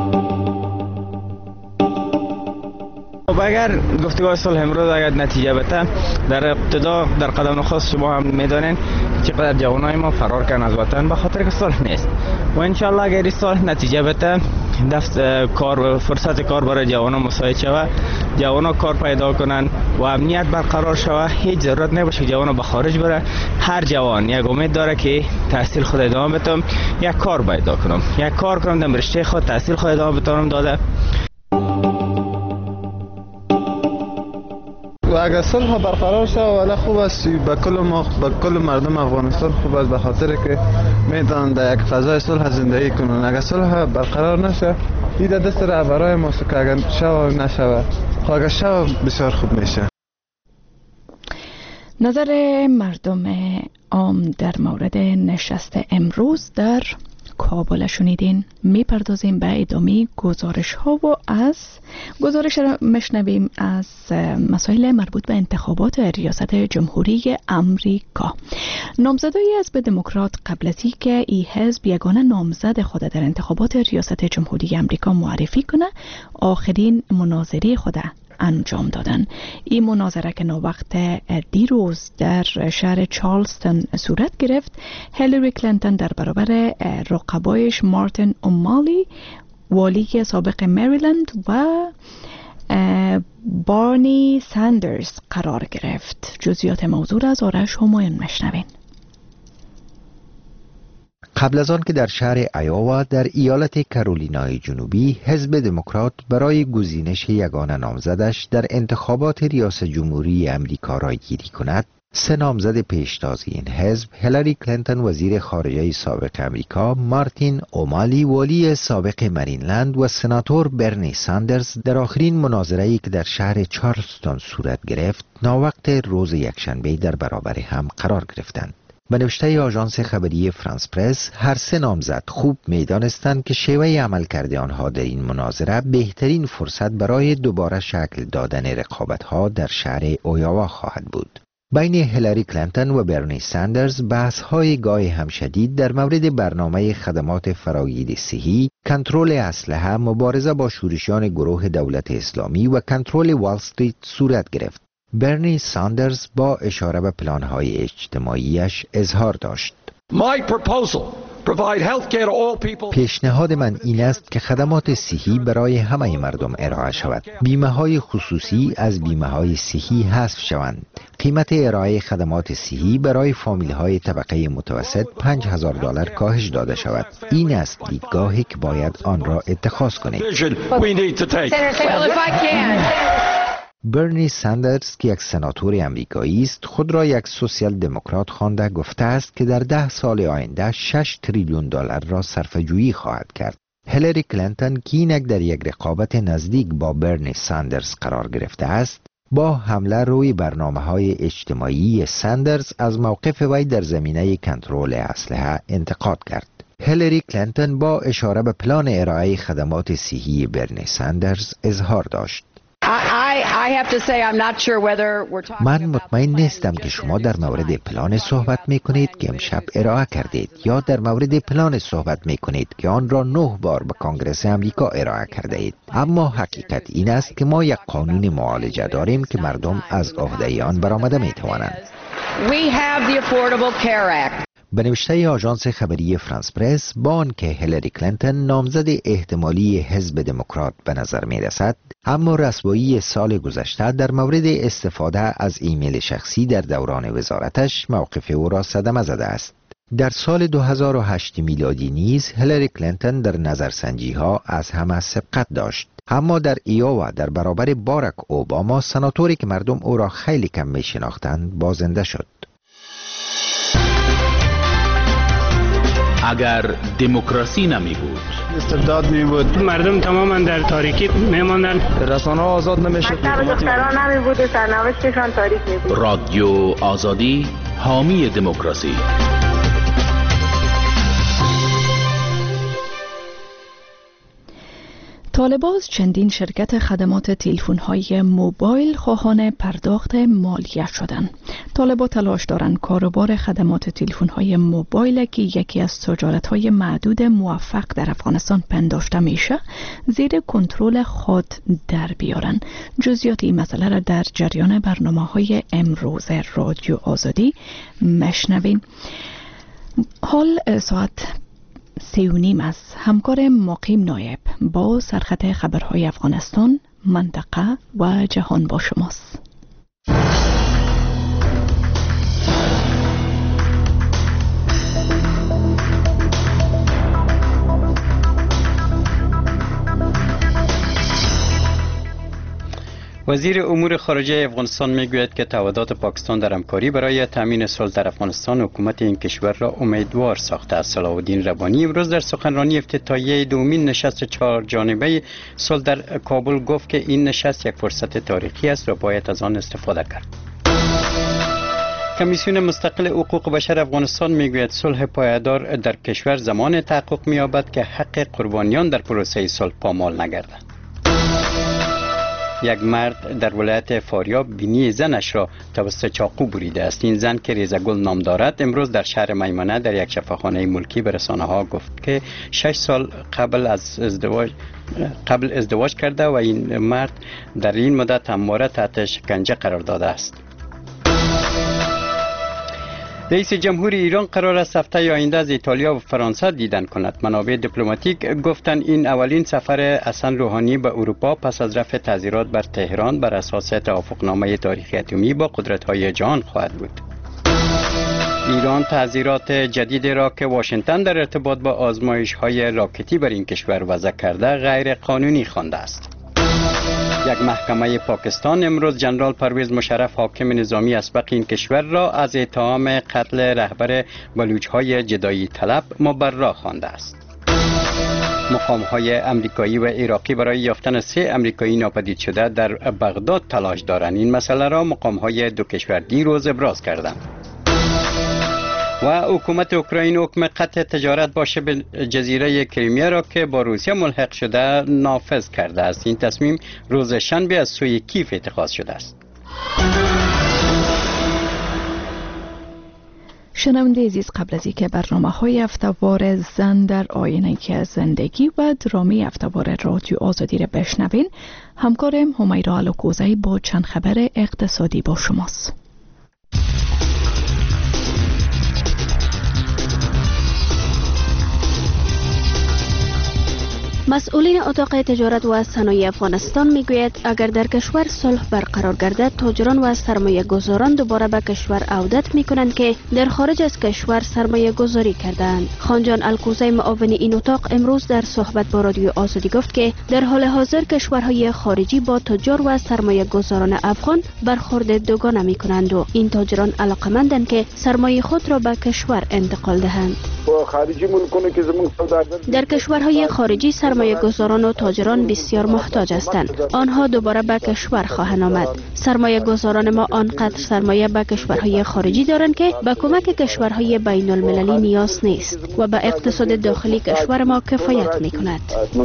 اگر گفتگوهای صلح امروز اگر نتیجه بده، در ابتدا در قدم نخست شما هم میدانین چقدر جوانای ما فرار کردن از وطن به خاطر که صلح نیست و انشالله اگر این صلح نتیجه بده، فرصت کار برای جوانان مساعد شود، جوانان کار پیدا کنن و امنیت برقرار شود، هیچ ضرورت نباشه جوانان به خارج بره. هر جوان یک امید داره که تحصیل خود ادامه بدم، یک کار پیدا کنم، یک کار کنم در رشته خود، تحصیل خود ادامه بدم داده. و اگر صلح برقرار شد ولی خوب است به کل مردم افغانستان خوب است، به خاطر که میتونن در یک فضای صلح زندگی کنن. اگر صلح برقرار نشه این دست رهبرای ماست که اگر شو نشود، اگر شو بسیار خوب میشه. نظر مردم عام در مورد نشست امروز در کابل شنیدین. میپردازیم به ادامه گزارش ها و از گزارش مشنویم از مسائل مربوط به انتخابات ریاست جمهوری امریکا. نامزدای حزب دموکرات قبل از اینکه این حزب یگانه نامزد خود در انتخابات ریاست جمهوری امریکا معرفی کنه، آخرین مناظره خود انجام دادن. این مناظره که نووقت دیروز در شهر چارلستون صورت گرفت، هیلاری کلینتون در برابر رقبایش مارتین اومالی والی سابق مریلند و بارنی ساندرز قرار گرفت. جزئیات موضوع از آرش همایون مشنوین. قبل از آن که در شهر ایاوا در ایالت کارولینای جنوبی حزب دموکرات برای گزینش یگانه نامزدش در انتخابات ریاست جمهوری امریکا رای گیری کند، 3 نامزد پیشتاز این حزب، هیلاری کلینتون وزیر خارجه سابق امریکا، مارتین اومالی والی سابق مریلند و سناتور برنی ساندرز در آخرین مناظره‌ای که در شهر چارلستون صورت گرفت، ناوقت روز یکشنبه در برابر هم قرار گرفتند. به نوشته آژانس خبری فرانس پرس، هر 3 نامزد خوب می‌دانستند که شیوه عملکرد آنها در این مناظره بهترین فرصت برای دوباره شکل دادن رقابت‌ها در شهر ایاوا خواهد بود. بین هیلاری کلینتون و برنی ساندرز بحث‌های گاه هم شدید در مورد برنامه خدمات فراگیر صحی، کنترل اسلحه، مبارزه با شورشیان گروه دولت اسلامی و کنترل وال استریت صورت گرفت. برنی ساندرز با اشاره به پلان‌های اجتماعیش اظهار داشت: پیشنهاد من این است که خدمات صحی برای همه مردم ارائه شود. بیمه‌های خصوصی از بیمه‌های صحی حذف شوند. قیمت ارائه خدمات صحی برای فامیل‌های طبقه متوسط $5,000 کاهش داده شود. این است دیدگاهی که باید آن را اتخاذ کنید. برنی ساندرز که یک سناتور امریکایی است، خود را یک سوسیال دموکرات خوانده گفته است که در 10 سال آینده $6 تریلیون را صرفه‌جویی خواهد کرد. هیلاری کلینتون که اینک در یک رقابت نزدیک با برنی ساندرز قرار گرفته است، با حمله روی برنامه‌های اجتماعی ساندرز از موقف وی در زمینه کنترل اسلحه انتقاد کرد. هیلاری کلینتون با اشاره به پلان ارائه خدمات صحی برنی ساندرز اظهار داشت: من مطمئن نیستم که شما در مورد پلان صحبت می کنید که امشب ارائه کردید یا در مورد پلان صحبت می کنید که آن را 9 بار به کانگرس امریکا ارائه کرده اید. اما حقیقت این است که ما یک قانون معالجه داریم که مردم از عهده آن برآمده می توانند. به نوشته آژانس خبری فرانس پرس، با آنکه هیلاری کلینتون نامزد احتمالی حزب دموکرات به نظر می رسد، اما رسوایی سال گذشته در مورد استفاده از ایمیل شخصی در دوران وزارتش موقف او را صدمه زده است. در سال 2008 میلادی نیز هیلاری کلینتون در نظرسنجی ها از همه سبقت داشت، اما در ایووا در برابر باراک اوباما، سناتوری که مردم او را خیلی کم می شناختند، بازنده شد. اگر دموکراسی نمی بود، استبداد می بود، مردم تماما در تاریکی می ماندن، رسانه آزاد نمی شد، دختران نمی بود، سرنوشتشان تاریک می بود. رادیو آزادی حامی دموکراسی. طالبان چندین شرکت خدمات تلفن‌های موبایل خواهان پرداخت مالیه شدند. طالبان تلاش دارند کاروبار خدمات تلفن‌های موبایل که یکی از تجارت‌های معدود موفق در افغانستان پنداشته میشه، زیر کنترل خود در بیارن. جزئیات این مسئله را در جریان برنامه‌های امروز رادیو آزادی مشنوین. حال ساعت 3:30 است. همکار مقیم نایب با سرخط خبرهای افغانستان، منطقه و جهان با شماست. وزیر امور خارجه افغانستان میگوید که تعهدات پاکستان در همکاری برای تامین صلح در افغانستان حکومت این کشور را امیدوار ساخته است. صلاح الدین ربانی امروز در سخنرانی افتتاحیه دومین نشست 4 جانبه صلح در کابل گفت که این نشست یک فرصت تاریخی است و باید از آن استفاده کرد. کمیسیون مستقل حقوق بشر افغانستان میگوید صلح پایدار در کشور زمان تحقق می‌یابد که حق قربانیان در پروسه صلح پامال نگردد. یک مرد در ولایت فاریاب بینی زنش را توسط چاقو بریده است. این زن که ریزگل نام دارد امروز در شهر میمنه در یک شفاخانه ملکی به رسانه‌ها گفت که 6 سال قبل ازدواج کرده و این مرد در این مدت همواره تحت شکنجه قرار داده است. رئیس جمهور ایران قرار است هفته آینده از ایتالیا و فرانسه دیدن کند. منابع دیپلماتیک گفتند این اولین سفر حسن روحانی به اروپا پس از رفع تعزیرات بر تهران بر اساس توافقنامه تاریخی اتمی با قدرت‌های جهان خواهد بود. ایران تعزیرات جدیدی را که واشنگتن در ارتباط با آزمایش‌های راکتی بر این کشور وضع کرده غیر قانونی خوانده است. یک محکمه پاکستان امروز جنرال پرویز مشرف حاکم نظامی اسبق این کشور را از اتهام قتل رهبر بلوچ‌های جدایی طلب مبرا خوانده است. مقام‌های امریکایی و عراقی برای یافتن 3 امریکایی ناپدید شده در بغداد تلاش دارند. این مسئله را مقام‌های دو کشور دیروز ابراز کردند. و حکومت اوکراین حکم قطع تجارت با شبه جزیره کریمیا را که با روسیه ملحق شده نافذ کرده است. این تصمیم روز شنبه از سوی کیف اتخاذ شده است. شنونده عزیز، قبل از اینکه برنامه‌های هفته‌وار زن در آینه زندگی و درامی هفته‌وار رادیو آزادی را بشنوین، همکارم همیرا علوکوزی با چند خبر اقتصادی با شماست. مسئولین اتاق تجارت و صنایع افغانستان میگوید اگر در کشور صلح برقرار گردد، تاجران و سرمایه گذاران دوباره به کشور عودت میکنند که در خارج از کشور سرمایه گذاری کردند. خانجان الکوزی معاون این اتاق امروز در صحبت با رادیو آزادی گفت که در حال حاضر کشورهای خارجی با تجار و سرمایه گذاران افغان برخورد دوگانه میکنند و این تاجران علاقمندند که سرمایه خود را به کشور انتقال دهند. در کشورهای خارجی سرمایه گذاران و تاجران بسیار محتاج هستند. آنها دوباره به کشور خواهند آمد. سرمایه گذاران ما آنقدر سرمایه به کشورهای خارجی دارند که به کمک کشورهای بین المللی نیاز نیست و به اقتصاد داخلی کشور ما کفایت می کند.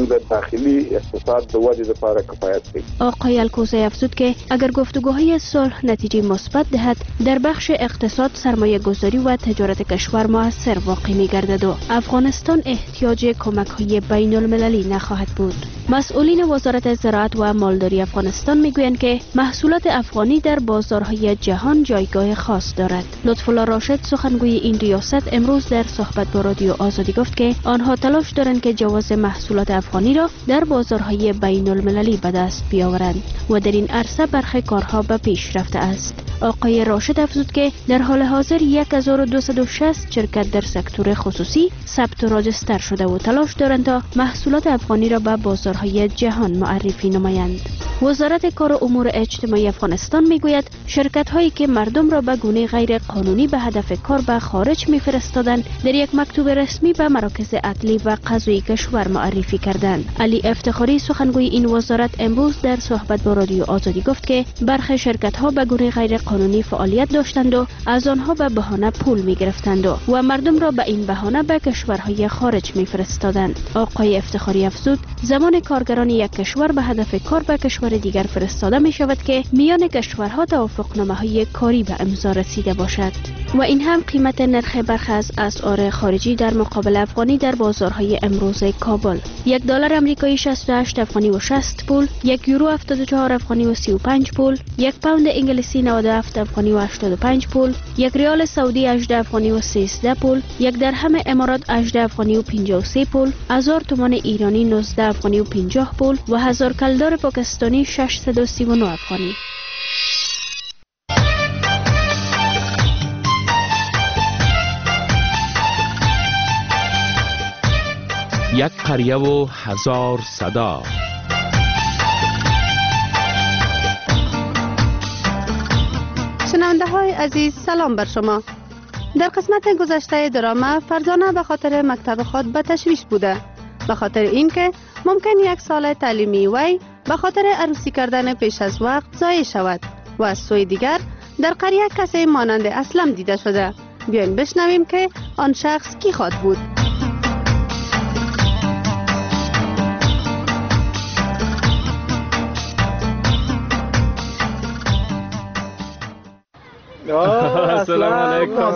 آقای الکوزی افزود که اگر گفتگوهای صلح نتیجه مثبت دهد، در بخش اقتصاد سرمایه گذاری و تجارت کشور موثر واقع می گردد و افغانستان احتیاج کمک‌های بین‌المللی نخواهد بود. مسئولین وزارت زراعت و مالداری افغانستان میگویند که محصولات افغانی در بازارهای جهان جایگاه خاص دارد. لطف‌الله راشد سخنگوی این ریاست امروز در صحبت با رادیو آزادی گفت که آنها تلاش دارند که جواز محصولات افغانی را در بازارهای بین‌المللی به دست بیاورند و در این عرصه برخی کارها به پیش رفته است. آقای راشد افزود که در حال حاضر 1260 شرکت در سکتور خصوصی ثبت و راجستر شده و تلاش دارند تا محصولات افغانی را به بازارهای جهان معرفی نمایند. وزارت کار و امور اجتماعی افغانستان میگوید شرکت هایی که مردم را به گونه غیر قانونی به هدف کار به خارج میفرستادند در یک مکتوب رسمی به مراکز عدلی و قضایی کشور معرفی کردند. علی افتخاری سخنگوی این وزارت امروز در صحبت با رادیو آزادی گفت که برخی شرکت ها به گونه غیر قانونی فعالیت داشتند و از آنها به بهانه پول میگرفتند و مردم را به این بهانه به کشورهای خارج میفرستادند. آقای افتخاری افزود زمان کارگران یک کشور به هدف کار به کشور دیگر فرستاده می شود که میان کشورها توافقنامه های کاری به امضا رسیده باشد. و این هم قیمت نرخ برخی از اسعار خارجی در مقابل افغانی در بازارهای امروز کابل: $1 آمریکایی 68 افغانی و 60 پول، $1 یورو 74 افغانی و 35 پول، $1 پوند انگلیسی 97 افغانی و 85 پول، $1 ریال سعودی 18 افغانی و 13 پول، $1 درهم امارات 18 افغانی و 53 پول، 1000 تومان ایرانی 19 افغانی و 50 پول و 1000 کلدار پاکستانی 639 افغانی. یک قریه و 1000 صدا. شنونده های عزیز سلام بر شما. در قسمت گذشته درامه فرزانه به خاطر مکتب خود به تشویش بوده، به خاطر اینکه ممکن یک سال تعلیمی وی به خاطر عروسی کردن پیش از وقت ضایع شود و از سوی دیگر در قریه کسی مانند اسلم دیده شده. بیاین بشنویم که آن شخص کی خواد بود. السلام علیکم.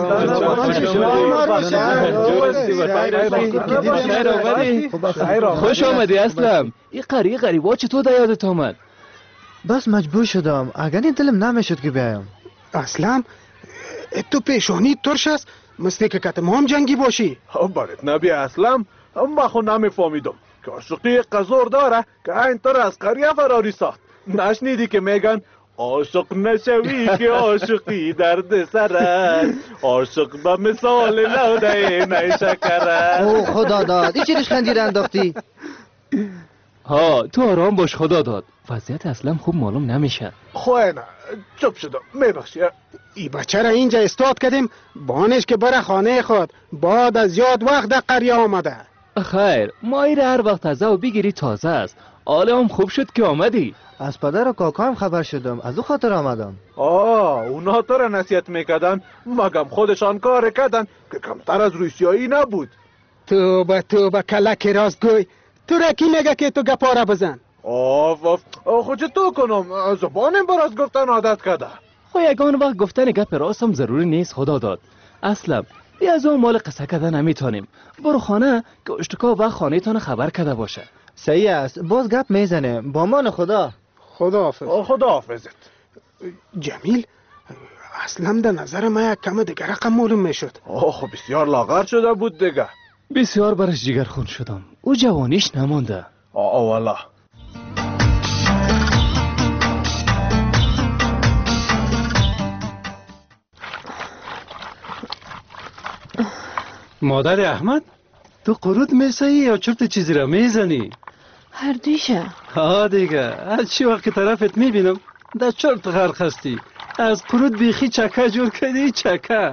خوش آمدی اسلم. این قریه غریبا چطور در یادت آمد؟ بس مجبور شدم، اگر این دلم نمیشد که بیایم. اسلم تو پیشانی ترش است، مثل که کتم هم جنگی باشی. برات نبی اسلم، ما خو نمیفهمیدم که عاشقی قزور داره که اینطور از قریه فراری ساخت. نشنیدی که میگن عاشق نشوی که عاشقی درد سر است، عاشق به مثال لوده نیشکر است. او خدا داد، این چی ریشخندی انداختی؟ ها تو آرام باش، خدا داد. وضعیت اصلا خوب معلوم نمیشه. خواه نه چپ شدم، میبخشی. ای بچه را اینجا استاد کردیم بانش که بره خانه خود، بعد از یاد وقت در قریه آمده. خیر ما ایره هر وقت تازه و بگیری تازه است. حالا هم خوب شد که آمدی. از پدر و کاکا هم خبر شدم، از او خاطر آمدم. اونا تو را نصیحت میکردن، مگم خودشان کار کردن که کمتر از روسیایی نبود. توبه کلک راستگوی، تو را کی میگه که تو گپاره بزن؟ خود تو کنم، زبانم براز گفتن عادت کرده. خو یگان وقت گفتن گپ راست هم ضروری نیست. خدا داد اسلم، بیا از اون مال قصه کردن نمیتونیم. برو خانه که اشتکا و خانه تان خبر کرده باشه. صحیح است، باز گپ میزنه. با مان خدا. خدا حافظ. خدا حافظت. جمیل، اسلم در نظر ما یک کم دیگر رقم معلوم میشد. خب بسیار لاغر شده بود دیگه. بسیار برش جگر خون شدم. او جوانیش نمانده. والا. مادر احمد، تو قرود میسایی یا چرت چیزی را میزنی؟ هر دویشه. ها دیگه، از چی وقت طرفت میبینم در چرت غرق هستی. از قرود بیخی چکه جور کردی، چکه.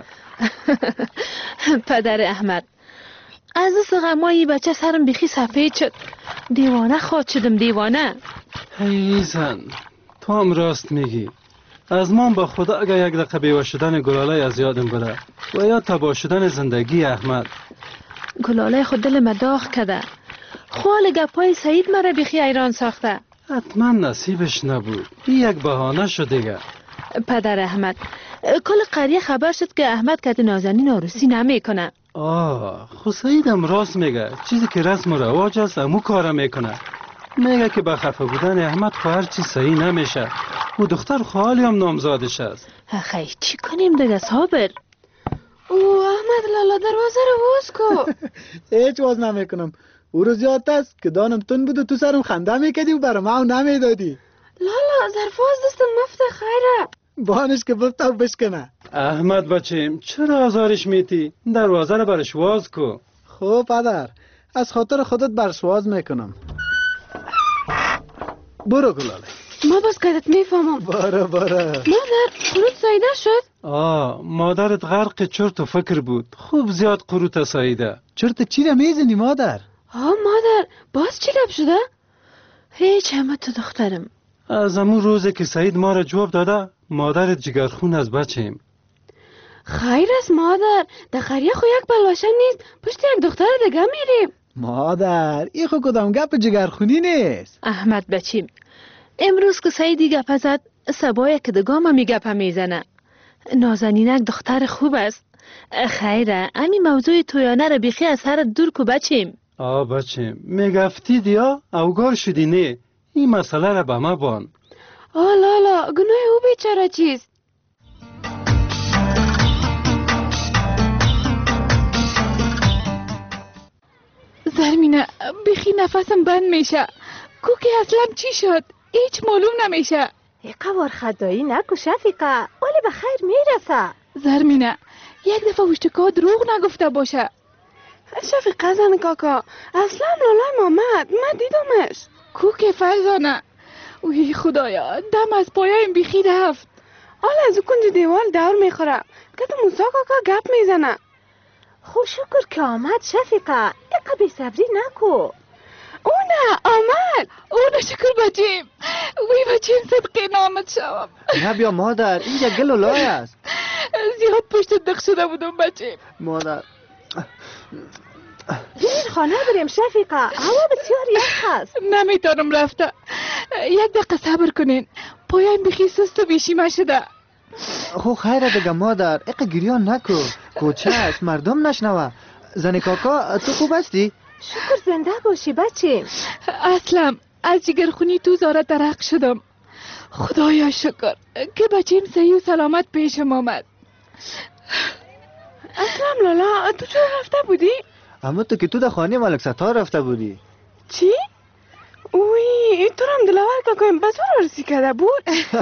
پدر احمد، از غمایی بچه سرم بیخی سفید شد. دیوانه خواد شدم، دیوانه. ای زن، تو هم راست میگی. از من با خدا اگر یک دقیقه بیوه شدن گلاله از یادم بره و یا تباه شدن زندگی احمد. گلاله خود دل مداغ کده. خوال گپای سعید مرا بیخی ایران ساخته. حتما نصیبش نبود، یک بهانه شد دیگه. پدر احمد، کل قریه خبر شد که احمد کت نازنین عروسی نمیکنه. خو سعیدم راست میگه. چیزی که رسم و رواج است همون کارا میکنه. میگه که با خفه بودن احمد خو هر چی صحیح نمیشه. او دختر خالی هم نامزادش است. خیلی چی کنیم دیگه صابر؟ او احمد لالا دروازه رو باز کو. هیچ باز نمیکنم. او رو زیاد است که دانم تون بود و تو سرم خنده میکردی و برام او نمیدادی. لالا ظرفاز دستم مفته خیره. بانش که بفته و بشکنه. احمد بچیم چرا آزارش میتی؟ دروازه رو برش واز کو. خب پدر، از خاطر خودت برش واز میکنم. برو گلاله. ما بس کدت میفهمم. برو. مادر قروت سایده شد؟ مادرت غرق چرت و فکر بود. خوب زیاد قروت سایده. چرت چی رو میزنی مادر؟ مادر باز چی لب شده؟ هیچ همه تو دخترم. از همون روزه که سعید ما را جواب داده مادرت جگرخون از بچیم. خیر است مادر، در قریه خو یک بلوشن نیست، پشت یک دختر دیگه میریم. مادر این خو کدام گپ جگرخونی نیست. احمد بچیم امروز که سعیدی گپ زد سبای که دگام همی گپ میزنه. نازنینک دختر خوب است. خیره امی موضوع تویانه را بیخی از سر دور کو بچیم. بچیم میگفتی دیا اوگار شدی نه. این مسئله را به ما بان. لالا گناه او بیچاره چیست؟ زرمینه بیخی نفسم بند میشه. کوکی اصلا چی شد؟ هیچ معلوم نمیشه. قوار خدایی نکو شفیقه، ولی به خیر میرسه. زرمینه یک دفعه وشتکا دروغ نگفته باشه. شفیقه زن کاکا اصلا لالا آمد، من دیدمش. کوکی فرزانه اوی خدایا دم از پایه بیخی رفت. حالا از او کنج دیوال دور میخوره که تو موسا کاکا گپ میزنه. خوش شکر که آمد شفیقه، اقا بی صبری نکو. او نه آمد. او نه شکر بچیم. وی بچیم صدقه نامت شوم. نه بیا مادر اینجا گل و لای است. زیاد پشت دق شده بودم بچیم. مادر بیاین خانه بریم شفیقه، هوا بسیار یخ است. نمیتونم رفته. یک دقیقه صبر کنین. پایم بخی سست و بیشیمه شده. خو خیره دیگه مادر، اقا گریان نکو. کوچه است مردم نشنوه. زن کاکا تو خوب هستی؟ شکر زنده باشی بچیم. اصلا از جگرخونی تو زاره درق شدم. خدایا شکر که بچیم صحیح و سلامت پیشم آمد. اصلا لالا تو چرا رفته بودی؟ اما تو که تو در خانه ملک ستار رفته بودی. چی؟ اوی تو هم دلاور که کنیم بسار رسی کرده بود.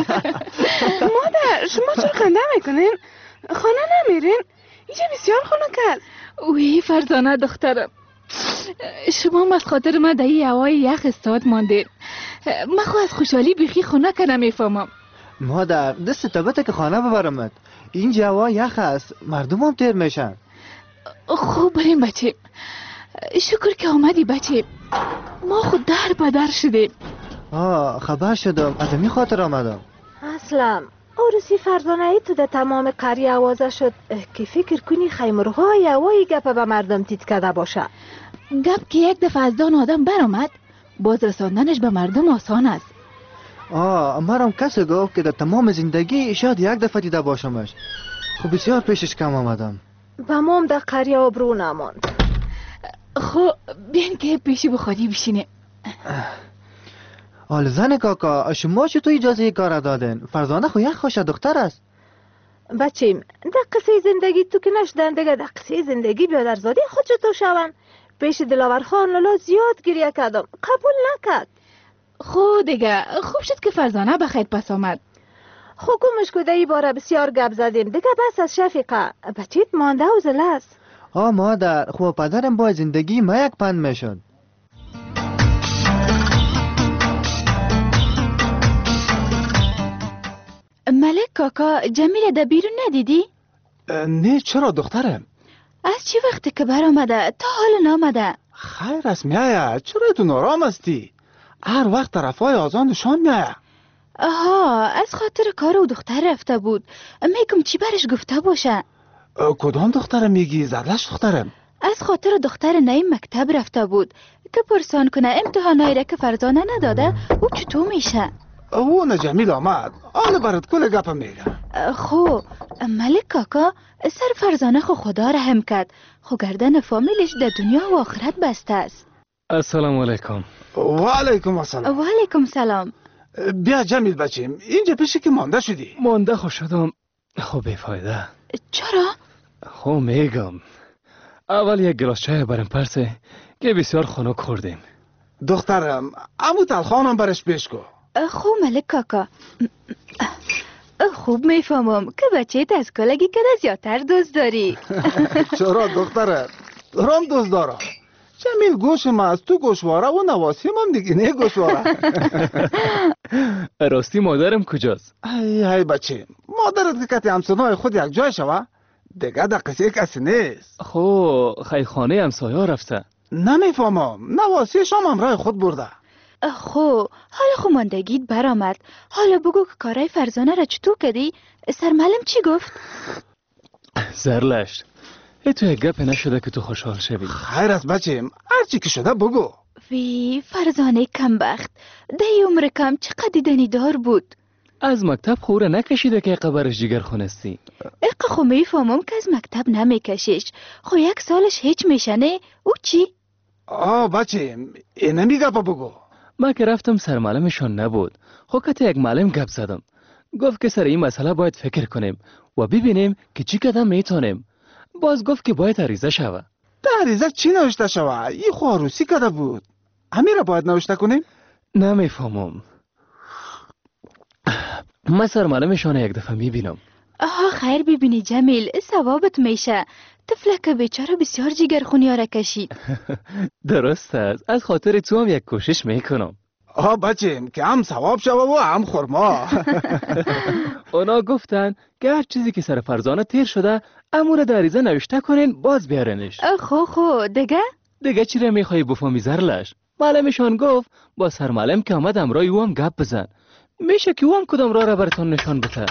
مادر شما چرا خنده میکنین؟ خانه نمیرین؟ اینجا بسیار خنک است. اوی فرزانه دخترم شما از خاطر من در این هوای یخ استاد ماندین. من خو از خوشحالی بیخی خنک نمیفهمم. مادر دست تبته که خانه ببرمت. این هوا یخ است، مردم هم تیر میشن. خوب بریم بچیم. شکر که آمدی بچیم. ما خود در بدر شدیم. خبر شدم، از این خاطر آمدم. اسلم عروسی فرزانه ای تو در تمام قریه آوازه شد که فکر کنی خیمرهای هوایی گپ به مردم تیت کرده باشه. گپ که یک دفعه از دان آدم برآمد باز رساندنش به مردم آسان است. مرام کسی گفت که در تمام زندگی شاید یک دفعه دیده باشمش. خب بسیار پیشش کم آمدم. به مام در قریه آبرو نماند. خب بیان که پیشی بخوادی بشینه. حال زن کاکا شما چطور اجازه کار دادن؟ فرزانه خو یک خوش دختر است. بچیم در قصه زندگی تو که نشدن دیگه در قصه زندگی بیادرزادی خود چطور شون؟ پیش دلاور خان لالا زیاد گریه کردم قبول نکرد. خود دیگه خوب شد که فرزانه بخیر پس آمد. گمش کده ای باره بسیار گپ زدیم دیگه بس از شفیقه. بچیت مانده و زله است. مادر خوب پدرم با زندگی ما یک پند میشد. ملک کاکا جمیل در بیرون ندیدی؟ نه چرا دخترم؟ از چی وقتی که بر آمده تا حال نامده؟ خیر است میایه، چرا تو نارام هستی؟ هر وقت طرفای آزاندشان میایه. از خاطر کار او دختر رفته بود. میگم چی برش گفته باشه. کدام دخترم میگی؟ زرلش دخترم؟ از خاطر دختر نیم مکتب رفته بود که پرسان کنه امتحانایی را که فرزانه نداده او چطور میشه. او نه جمیل آمد، حالا برات کل گپ میگم. ملک کاکا، سر فرزانه خدا رحم کرد، خو گردن فامیلش در دنیا و آخرت بسته است. السلام علیکم. و علیکم السلام. و علیکم سلام. بیا جمیل بچیم، اینجا پیشی که مانده شدی؟ مانده خو شدم، خو بیفایده. چرا؟ خو میگم اول یک گلاس چای برم پرسه که بسیار خنک خوردیم. دخترم، عمو تلخانم برش پیش کو. خو ملک کاکا، خوب میفهمم که بچه از کلگی کده زیادتر دوست داری. چرا دختره؟ دارم دوست دارم. جمیل گوشم از تو گوشواره و نواسیم هم دیگه نه گوشواره. راستی مادرم کجاست؟ ای بچه، مادرت که کتی همسنای خود یک جای شوه دیگه در قصه کسی نیست. خو خیخانه همسایه رفته. نمیفهمم، نواسی شام همراه خود برده. خو حالا خو ماندگیت برآمد، حالا بگو که کارای فرزانه را چطور کردی؟ سرمعلم چی گفت؟ زرلشت، تو یک گپ نشده که تو خوشحال شوی. خیر است بچیم، هرچی که شده بگو. وی فرزانه کمبخت، دی عمر کم چقدر دیدنی دار بود. از مکتب خوره نکشیده که قبرش جگر خونستی؟ اقا خو میفهمم که از مکتب نمیکشیش، خو یک سالش هیچ میشنه. او چی؟ بچیم، اینه میگه بگو. ما که رفتم سرمعلمشان نبود، خو که یک معلم گپ زدم، گفت که سر این مسئله باید فکر کنیم و ببینیم که چی کدام میتونیم. باز گفت که باید عریضه شوه. در عریضه چی نوشته شوه؟ این خو عروسی کده بود، همین را باید نوشته کنیم؟ نمیفهمم. من سرمعلمشان یک دفعه میبینم. خیر ببینی جمیل، ثوابت میشه. طفلک بیچاره بسیار جگرخونی را کشید. درست است، از خاطر تو هم یک کوشش میکنم. بچیم که هم ثواب شوه و هم خورما. اونا گفتن که هر چیزی که سر فرزانه تیر شده امور در عریضه نوشته کنین باز بیارنش. خو دیگه چی را میخوایی بفهمی زرلش؟ معلمشان گفت با سرمعلم که آمد امرای او هم گپ بزن، میشه که او هم کدام راه را براتون نشان بده.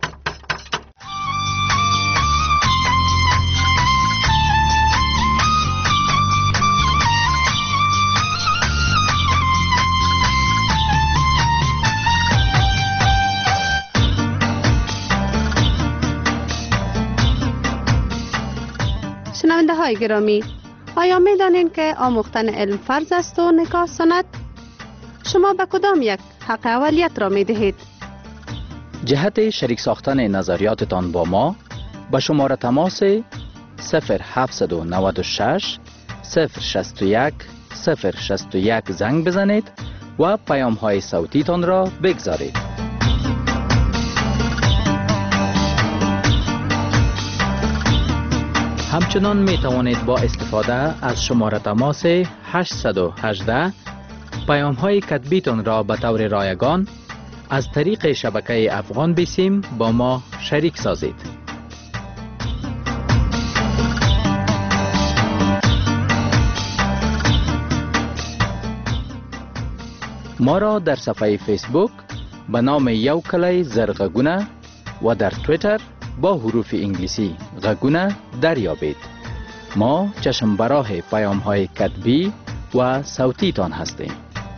شنونده های گرامی، آیا می دانین که آموختن علم فرض است و نکاح سنت؟ شما به کدام یک حق اولیت را می دهید؟ جهت شریک ساختن نظریاتتان با ما به شماره تماس 0796 061 061 زنگ بزنید و پیام های صوتی تان را بگذارید. همچنان می توانید با استفاده از شماره تماس 818 پیام های کتبی تان را به طور رایگان از طریق شبکه افغان بیسیم با ما شریک سازید. ما را در صفحه فیسبوک به نام یو کلی زرغگونه و در تویتر با حروف انگلیسی غگونه دریابید. ما چشم براه پیام های کتبی و صوتی تان هستیم.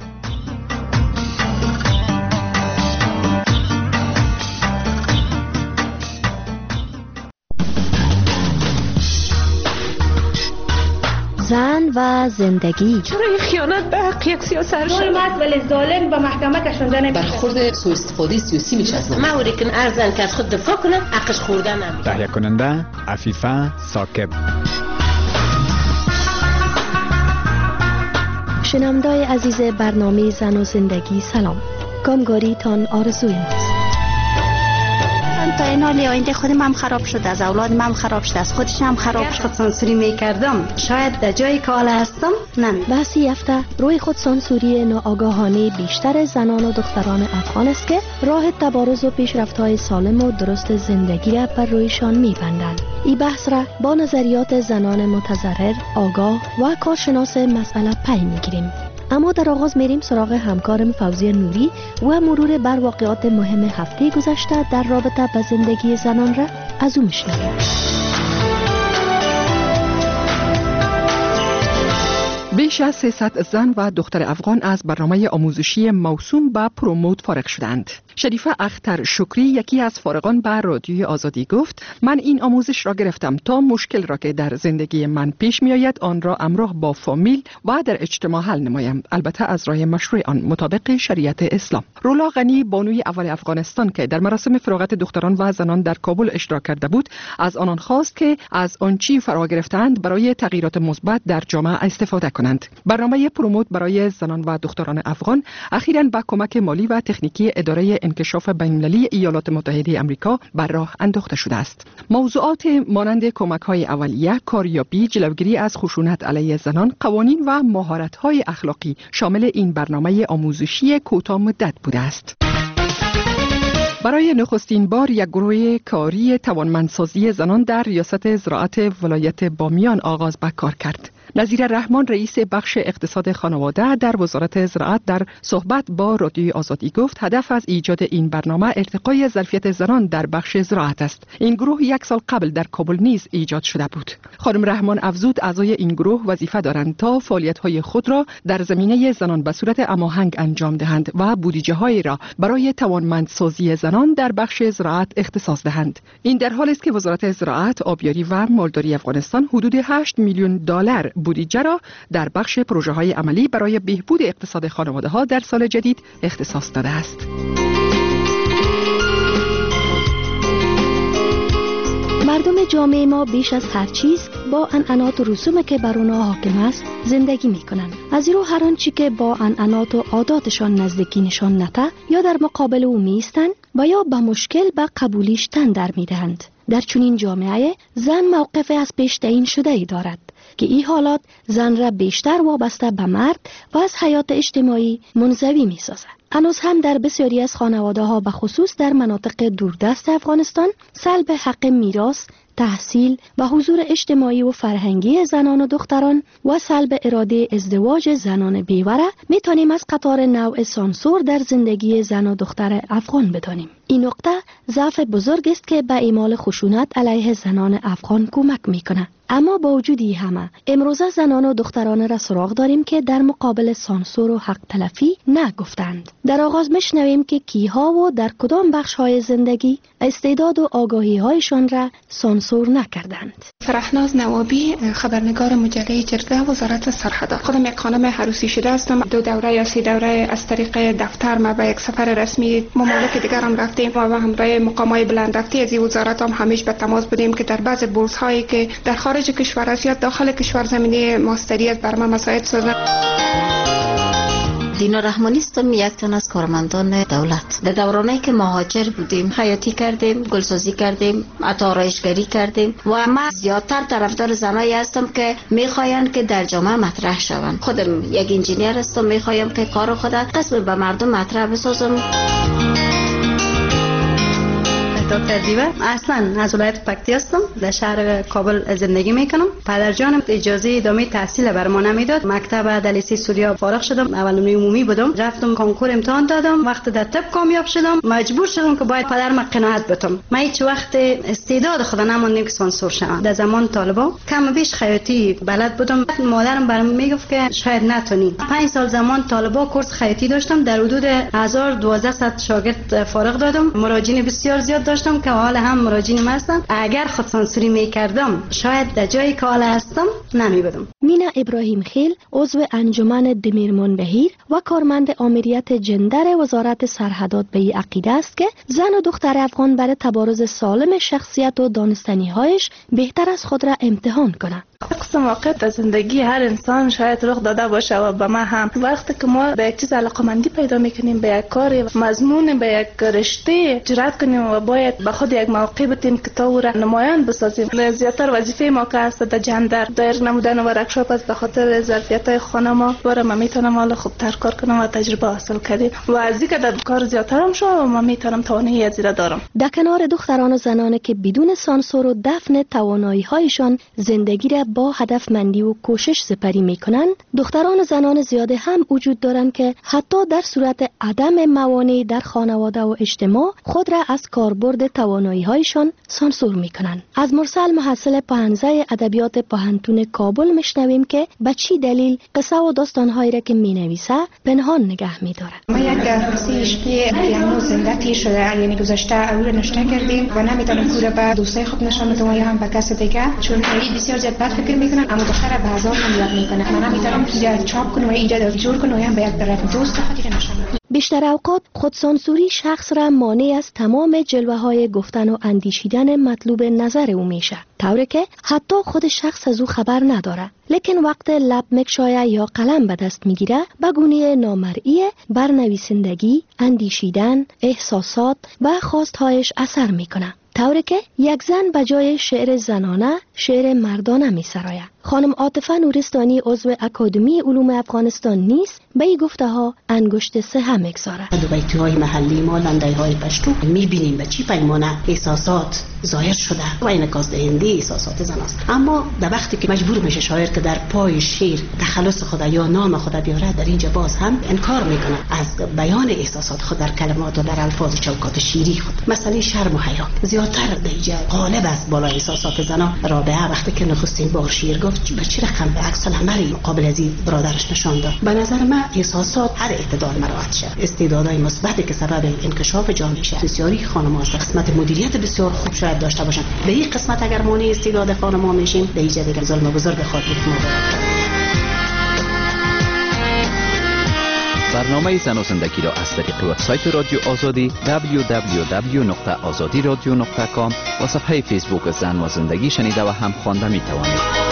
زن و زندگی. چرا این خیانت به حق یک سیاست ظلم است ولی ظالم به محکمه کشنده نمیشه. برخورد سوء استفاده سیاسی میشه از ما اوری کن ارزن که از خود دفاع کنه حقش خوردن نمیشه. تهیه کننده عفیفه ساکب. شنونده‌های عزیز برنامه زن و زندگی سلام. کامگاری تان آرزوی ماست. تا این حال آینده خودم هم خراب شد، از اولادم هم خراب شد، از خودش هم خراب شد. خود سانسوری میکردم شاید در جایی که حالا هستم نمی. بحثی هفته روی خود سانسوری ناآگاهانه بیشتر زنان و دختران افغان است که راه تبارز و پیشرفت‌های سالم و درست زندگی را بر رویشان می‌بندند. این بحث را با نظریات زنان متضرر، آگاه و کارشناس مسئله پی می‌گیریم. اما در آغاز میریم سراغ همکارم فوزی نوری و مرور بر واقعات مهم هفته گذشته در رابطه با زندگی زنان را از او میشنویم. بیش از 300 زن و دختر افغان از برنامه آموزشی موسوم به پروموت فارغ شدند. شریفه اختر شکری یکی از فارغان به رادیوی آزادی گفت: من این آموزش را گرفتم تا مشکل را که در زندگی من پیش می آید آن را همراه با فامیل و در اجتماع حل نمایم، البته از راه مشروع آن مطابق شریعت اسلام. رولا غنی بانوی اول افغانستان که در مراسم فراغت دختران و زنان در کابل اشتراک کرده بود، از آنان خواست که از آنچه فرا گرفتند برای تغییرات مثبت در جامعه استفاده کنند. برنامه پروموت برای زنان و دختران افغان اخیراً با کمک مالی و تکنیکی اداره انکشاف بین‌المللی ایالات متحده آمریکا بر راه انداخته شده است. موضوعات مانند کمک‌های اولیه، کاریابی، جلوگیری از خشونت علیه زنان، قوانین و مهارت‌های اخلاقی شامل این برنامه آموزشی کوتاه مدت بوده است. برای نخستین بار یک گروه کاری توانمندسازی زنان در ریاست زراعت ولایت بامیان آغاز به کار کرد. نظیر رحمان رئیس بخش اقتصاد خانواده در وزارت زراعت در صحبت با رادیوی آزادی گفت هدف از ایجاد این برنامه ارتقای ظرفیت زنان در بخش زراعت است. این گروه 1 سال قبل در کابل نیز ایجاد شده بود. خانم رحمان افزود اعضای این گروه وظیفه دارند تا فعالیت‌های خود را در زمینه زنان به صورت هماهنگ انجام دهند و بودجه‌های را برای توانمندسازی زنان در بخش زراعت اختصاص دهند. این در حالی است که وزارت زراعت، آبیاری و مالداری افغانستان حدود 8 میلیون دلار بودجه را در بخش پروژه‌های عملی برای بهبود اقتصاد خانواده‌ها در سال جدید اختصاص داده است. مردم جامعه ما بیش از هر چیز با عنعنات و رسومی که بر آنها حاکم است زندگی می کنند. از این رو هر آنچه که با عنعنات و عاداتشان نزدیکی نشان نده یا در مقابل او می ایستند و یا به مشکل به قبولیش تن در می دهند. در چنین جامعه زن موقف از پیش تعیین شده ای دارد که این حالات زن را بیشتر وابسته به مرد و از حیات اجتماعی منزوی می سازد. هنوز هم در بسیاری از خانواده ها به خصوص در مناطق دوردست افغانستان سلب حق میراث، تحصیل و حضور اجتماعی و فرهنگی زنان و دختران و سلب اراده ازدواج زنان بیوره میتونیم از قطار نوع سانسور در زندگی زن و دختر افغان بدانیم. این نقطه ضعف بزرگ است که به اعمال خشونت علیه زنان افغان کمک میکنه. اما با وجود این همه امروزه زنان و دختران را سراغ داریم که در مقابل سانسور و حق تلفی نگفتند. در آغاز میشنویم که کیها و در کدام بخش های زندگی استعداد و آگاهی هایشان را سانسور نکردند. فرحناز نوابی، خبرنگار مجله جرگه، وزارت سرحدات. خودم یک خانم عروسی شده هستم. 2 دوره یا 3 دوره از طریق دفتر ما به یک سفر رسمی ممالک دیگر هم رفتیم و به همراه مقامات بلندرفتی از این وزارت هم همیشه به تماس بودیم که در بعض بورس هایی که در خارج کشور است یا داخل کشور زمینه ماستری است بر ما مساعد سازند. دینا رحمانی هستم، یک تن از کارمندان دولت. در دورانی که مهاجر بودیم خیاطی کردیم، گلسازی کردیم، آرایشگری کردیم و من زیادتر طرفدار زنایی هستم که میخواین که در جامعه مطرح شوند. خودم یک انجینیر هستم، میخوایم که کار خود قسم به مردم مطرح بسازم. دکتر دیوه، اصلا از ولایت پکتی هستم، در شهر کابل زندگی میکنم. پدر جانم اجازه ادامه تحصیل بر ما نمیداد. مکتب دلیسی سوریا فارغ شدم، اولنی عمومی بودم، رفتم کنکور امتحان دادم. وقت در طب کامیاب شدم، مجبور شدم که باید پدرم قناعت بتم. من هیچ وقت استعداد خود نموندم که سانسور شوم. در زمان طالبا کم بیش خیاطی بلد بودم. مادرم برام میگفت که شاید نتونی. 5 سال زمان طالبا کورس خیاطی داشتم، در حدود 1200 شاگرد فارغ دادم. مراجعین بسیار زیاد داشتم که حال هم مراجعین هستم. اگر خود سانسوری میکردم شاید در جایی که حال هستم نمیبودم. مینا ابراهیم خیل عضو انجمن دمیرمان بهیر و کارمند آمریت جندر وزارت سرحدات به این عقیده است که زن و دختر افغان برای تبارز سالم شخصیت و دانستنی هایش بهتر از خود را امتحان کنند. قسم واقع در زندگی هر انسان شاید رخ داده باشه و به ما هم. وقتی که ما به یک چیز علاقمندی پیدا میکنیم، به یک کار مضمون، به یک رشته جرأت کنیم و باید به خود یک موقع بتیم که تا او را نمایان بسازیم. زیاتر وظیفه ما که است در جندر در نمودن ورکشاپ است. به خاطر ظرفیت‌های خانم‌ها برای ما میتونم حالا خوبتر کار کنم و تجربه حاصل کردیم و از اینکه در کار زیاترم شو و ما میتونم توانایی از این دارم. در کنار دختران و زنانی که بدون سانسور و دفن توانایی‌هایشان زندگی را با هدفمندی و کوشش سپری می کنند، دختران و زنان زیاده هم وجود دارند که حتی در صورت عدم موانع در خانواده و اجتماع خود را از کاربرد توانایی‌هایشان سانسور می کنند. از مرسل محصل پاهنزه ادبیات پاهنتون کابل میشنویم که به چی دلیل قصه و داستان‌هایی را که می‌نویسه پنهان نگه می‌دارد. ما یک قصه عشقی یعنی زندگی شده، یعنی گذشته او را نشته کردیم و نمی‌تونم پورا به دوستای خود نشان بدم یا هم به کس دیگه، چون این بسیار زیاد بد فکر می‌کنن، اما دختر به هزار هم یاد می‌کنه. من نمی‌تونم اینجا چاپ کنم و اینجا جور کنم یا هم به یک طرف دوست خاطر نشان بدم. بیشتر اوقات خودسانسوری شخص را مانع از تمام جلوه‌های گفتن و اندیشیدن مطلوب نظر او میشه، طوری که حتی خود شخص از او خبر نداره. لیکن وقت لب مکشایه یا قلم به دست میگیره، به گونه نامرئی بر نویسندگی، اندیشیدن، احساسات و خواستهایش اثر میکنه، طوری که یک زن به جای شعر زنانه شعر مردانه میسراید. خانم عاطفه نورستانی عضو اکادمی علوم افغانستان نیز به این گفته ها انگشت سه میگذاره. در بیت‌های محلی ما لندای‌های پشتو می‌بینیم به چی پیمانه احساسات ظاهر شده و انعکاس دهنده احساسات زن است. اما در وقتی که مجبور میشه شاعر که در پای شعر تخلص خود یا نام خود بیاره، در اینجا باز هم انکار میکنه از بیان احساسات خود در کلمات و در الفاظ چوکات شعری خود. مثلا شرم و حیا زیادتر در اینجا غالب است بالا احساسات زنان. رابعه وقتی که نخستین بار شعر گفت به چه رقم به عکس العمل مقابل از برادرش نشان داد. به نظر من احساسات هر اعتدال مراعات شه. استعدادهای مثبتی که سبب انکشاف جامعه شه. بسیاری خانم‌ها قسمت مدیریت بسیار خوب شاید داشته باشن. به این قسمت اگر مانع استعداد خانم‌ها میشیم، به اینجا دیگه ظلم بزرگ خاطر ما برنامه زن و زندگی را از طریق وبسایت رادیو آزادی www.azadiradio.com و صفحه فیسبوک زن و زندگی شنیده و هم خوانده می توانید.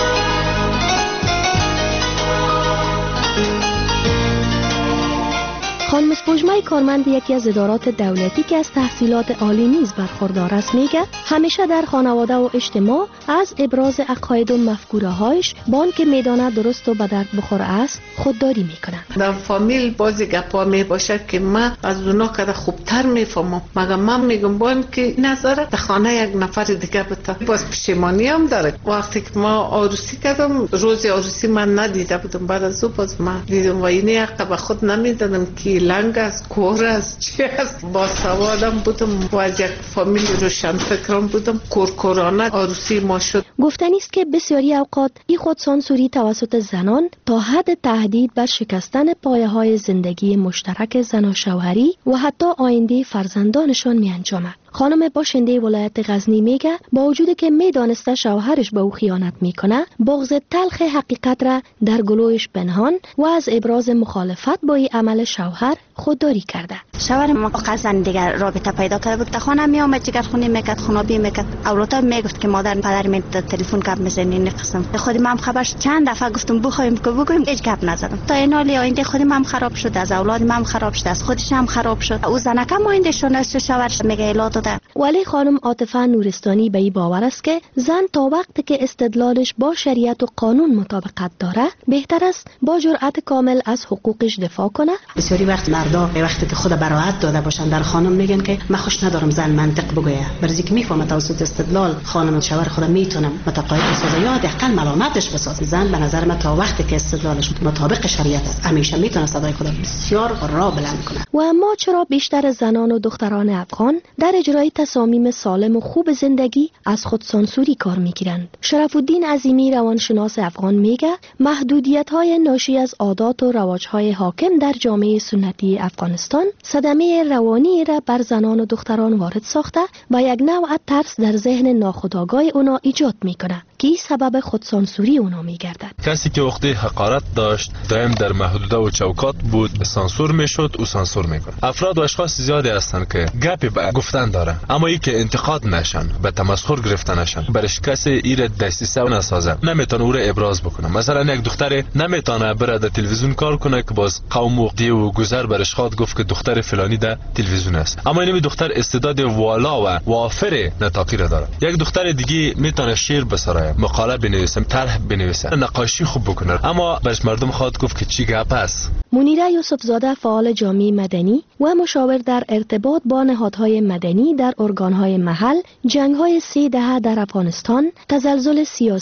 خانم سپوږمۍ کارمند یکی از ادارات دولتی که از تحصیلات عالی نیز برخوردار است میگه همیشه در خانواده و اجتماع از ابراز عقاید و مفکوره‌هایش با آنکه میدانه درست و به درد بخور است خودداری میکنه. در فامیل بازی گپا می باشه که من از اونا کده خوبتر میفهمم، مگه من میگم با اینکه نظره در خانه یک نفر دیگه بته. باز پشیمانی هم داره. وقتی که ما عروسی کردم، روز عروسی من ندیده بودم، بعد از اون باز من دیدم و اینه حق به خود نمیدادم که لنگ است، کور است، چی است. با سوادم بودم و از یک فامیل روشن فکرم بودم. کورکورانه عروسی ما شد. گفتنی است که بسیاری اوقات این خودسانسوری توسط زنان تا حد تهدید بر شکستن پایه‌های زندگی مشترک زن و شوهری و حتی آینده فرزندانشان می‌انجامد. خانم باشنده ولایت غزنی میگه با وجودی که میدانسته شوهرش به او خیانت میکنه، بغض تلخ حقیقت را در گلویش پنهان و از ابراز مخالفت با این عمل شوهر خودداری کرده. شوهر ما قصدن دیگر رابطه پیدا کرده بود. خانه می آمد جگر خونی میکرد، خونابی میکرد. اولاتا میگفت که مادر پدر می تلفن گپ میزنی نقسم. خودی من خبرش چند دفعه گفتم بخوایم که بگویم، هیچ گپ نزدم. تا این حالی آینده خودی من خراب شد، از اولاد من خراب شد، از خودش هم خراب شد. او زنکه آینده شون است شوهرش میگه الات داد. ولی خانم عاطفه نورستانی به این باور است که زن تا وقتی که استدلالش با شریعت و قانون مطابقت داره، بهتر است با جرأت کامل از حقوقش دفاع کنه. بسیاری وقت مردا وقتی که خود براحت داده باشن در خانم میگن که من خوش ندارم زن منطق بگویه، برای که میفهمه توسط استدلال خانم شوهر خود میتونم متقاعد بسازه یا حداقل ملامتش بسازه. زن به نظر من تا وقتی که استدلالش مطابق شریعت است، همیشه میتونه صدای خود بسیار را بلند کنه. و اما چرا بیشتر زنان و دختران افغان در اجرای تصامیم سالم و خوب زندگی از خودسانسوری کار میگیرند؟ شرف الدین عظیمی روانشناس افغان میگه محدودیت‌های ناشی از عادات و رواج‌های حاکم در جامعه سنتی افغانستان صدمه روانی را بر زنان و دختران وارد ساخته و یک نوع ترس در ذهن ناخودآگاه اونا ایجاد میکنه که سبب خودسانسوری اونا میگردد. کسی که وقتی حقارت داشت دائم در محدوده و چوکات بود، سانسور میشد و سانسور میکنه. افراد و اشخاص زیادی هستند که گپی به گفتن داره، اما ای که انتقاد نشن، به تمسخر گرفته نشن، برش کسی ایر دستیسه نسازه، نمیتونه او را ابراز بکنه. مثلا یک دختر نمیتونه بره در تلویزیون کار کنه که باز قوم و دی و گذر برش خواد گفت که دختر فلانی در تلویزیون است، اما این دختر استعداد والا و وافر نطاقی را داره. یک دختر دیگه میتونه شعر بسرایه، مقاله بنویسه، طرح بنویسه، نقاشی خوب بکنه، اما برش مردم خواد گفت که چی گپ است. منیره یوسفزاده فعال جامعه مدنی و مشاور در ارتباط با نهادهای مدنی در ارگانهای محل، جنگ‌های 3 دهه در افغانستان، تزلزل سیاسی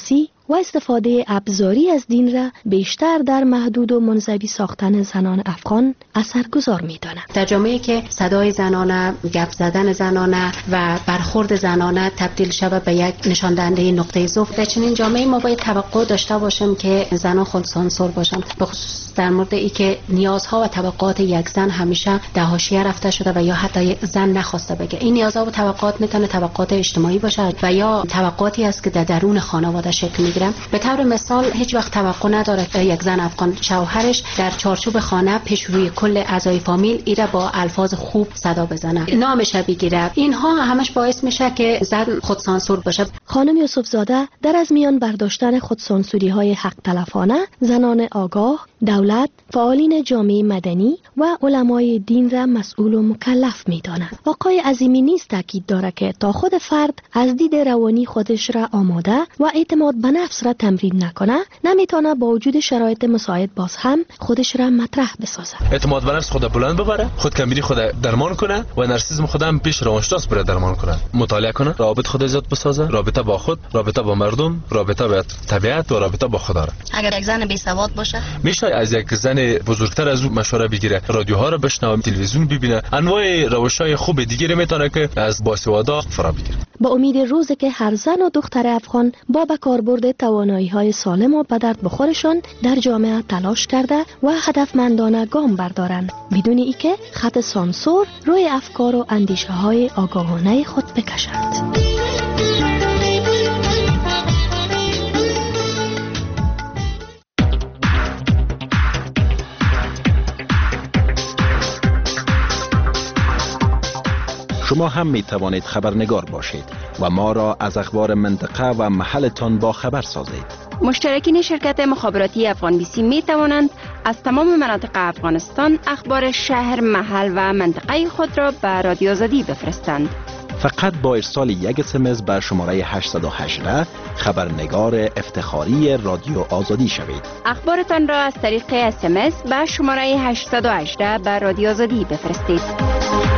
و استفاده ابزاری از دین را بیشتر در محدود و منزوی ساختن زنان افغان اثرگذار می‌داند. در جامعه‌ای که صدای زنانه، گپ زدن زنانه و برخورد زنانه تبدیل شود به یک نشان دهنده نقطه ضعف، در چنین جامعه‌ای ما باید توقع داشته باشیم که زنان خود سانسور باشند، به خصوص در مورد ای که نیازها و توقعات یک زن همیشه در حاشیه رفته شده و یا حتی زن نخواسته بگه. این نیازها و توقعات میتونه توقعات اجتماعی باشه و یا توقعاتی است که در درون خانواده شکل میگیره. به طور مثال هیچ وقت توقع نداره که یک زن افغان شوهرش در چارچوب خانه پیش روی کل اعضای فامیل ایره با الفاظ خوب صدا بزنه، نامش بگیره. اینها همش باعث میشه که زن خود سانسور باشه. خانم یوسف زاده در از میان برداشتن خود سانسوری های حق تلفانه زنان آگاه، دولت، فعالین جامعه مدنی و علمای دین را مسئول و مکلف می‌داند. آقای عظیمی نیز تاکید دارد که تا خود فرد از دید روانی خودش را آماده و اعتماد به نفس را تمرین نکنه، نمیتونه با وجود شرایط مساعد باز هم خودش را مطرح بسازه. اعتماد به نفس خود بلند ببره، خود کمبینی خود درمان کنه و نارسیسم خود هم پیش روانشناس بره درمان کنه. مطالعه کنه، رابط خود زیاد بسازه، رابطه با خود، رابطه با مردم، رابطه با طبیعت و رابطه با خدا را. اگر یک زن بی سواد باشه، میشه از یک زن بزرگتر از او مشوره بگیره، رادیوها را بشنوه، تلویزیون ببینه، انواع روش‌های خوب دیگه میتونه که از باسوادا فرا بگیره. با امید روزی که هر زن و دختر افغان با کاربرد توانایی‌های سالم و به درد بخورشان در جامعه تلاش کرده و هدفمندانه گام بردارند، بدون اینکه خط سانسور روی افکار و اندیشه‌های آگاهانه خود بکشند. شما هم می توانید خبرنگار باشید و ما را از اخبار منطقه و محلتان با خبر سازید. مشترکین شرکت مخابراتی افغان بیسی می توانند از تمام مناطق افغانستان اخبار شهر، محل و منطقه خود را به رادیو آزادی بفرستند. فقط با ارسال یک SMS به شماره 818 خبرنگار افتخاری رادیو آزادی شوید. اخبارتان را از طریق SMS به شماره 818 به رادیو آزادی بفرستید.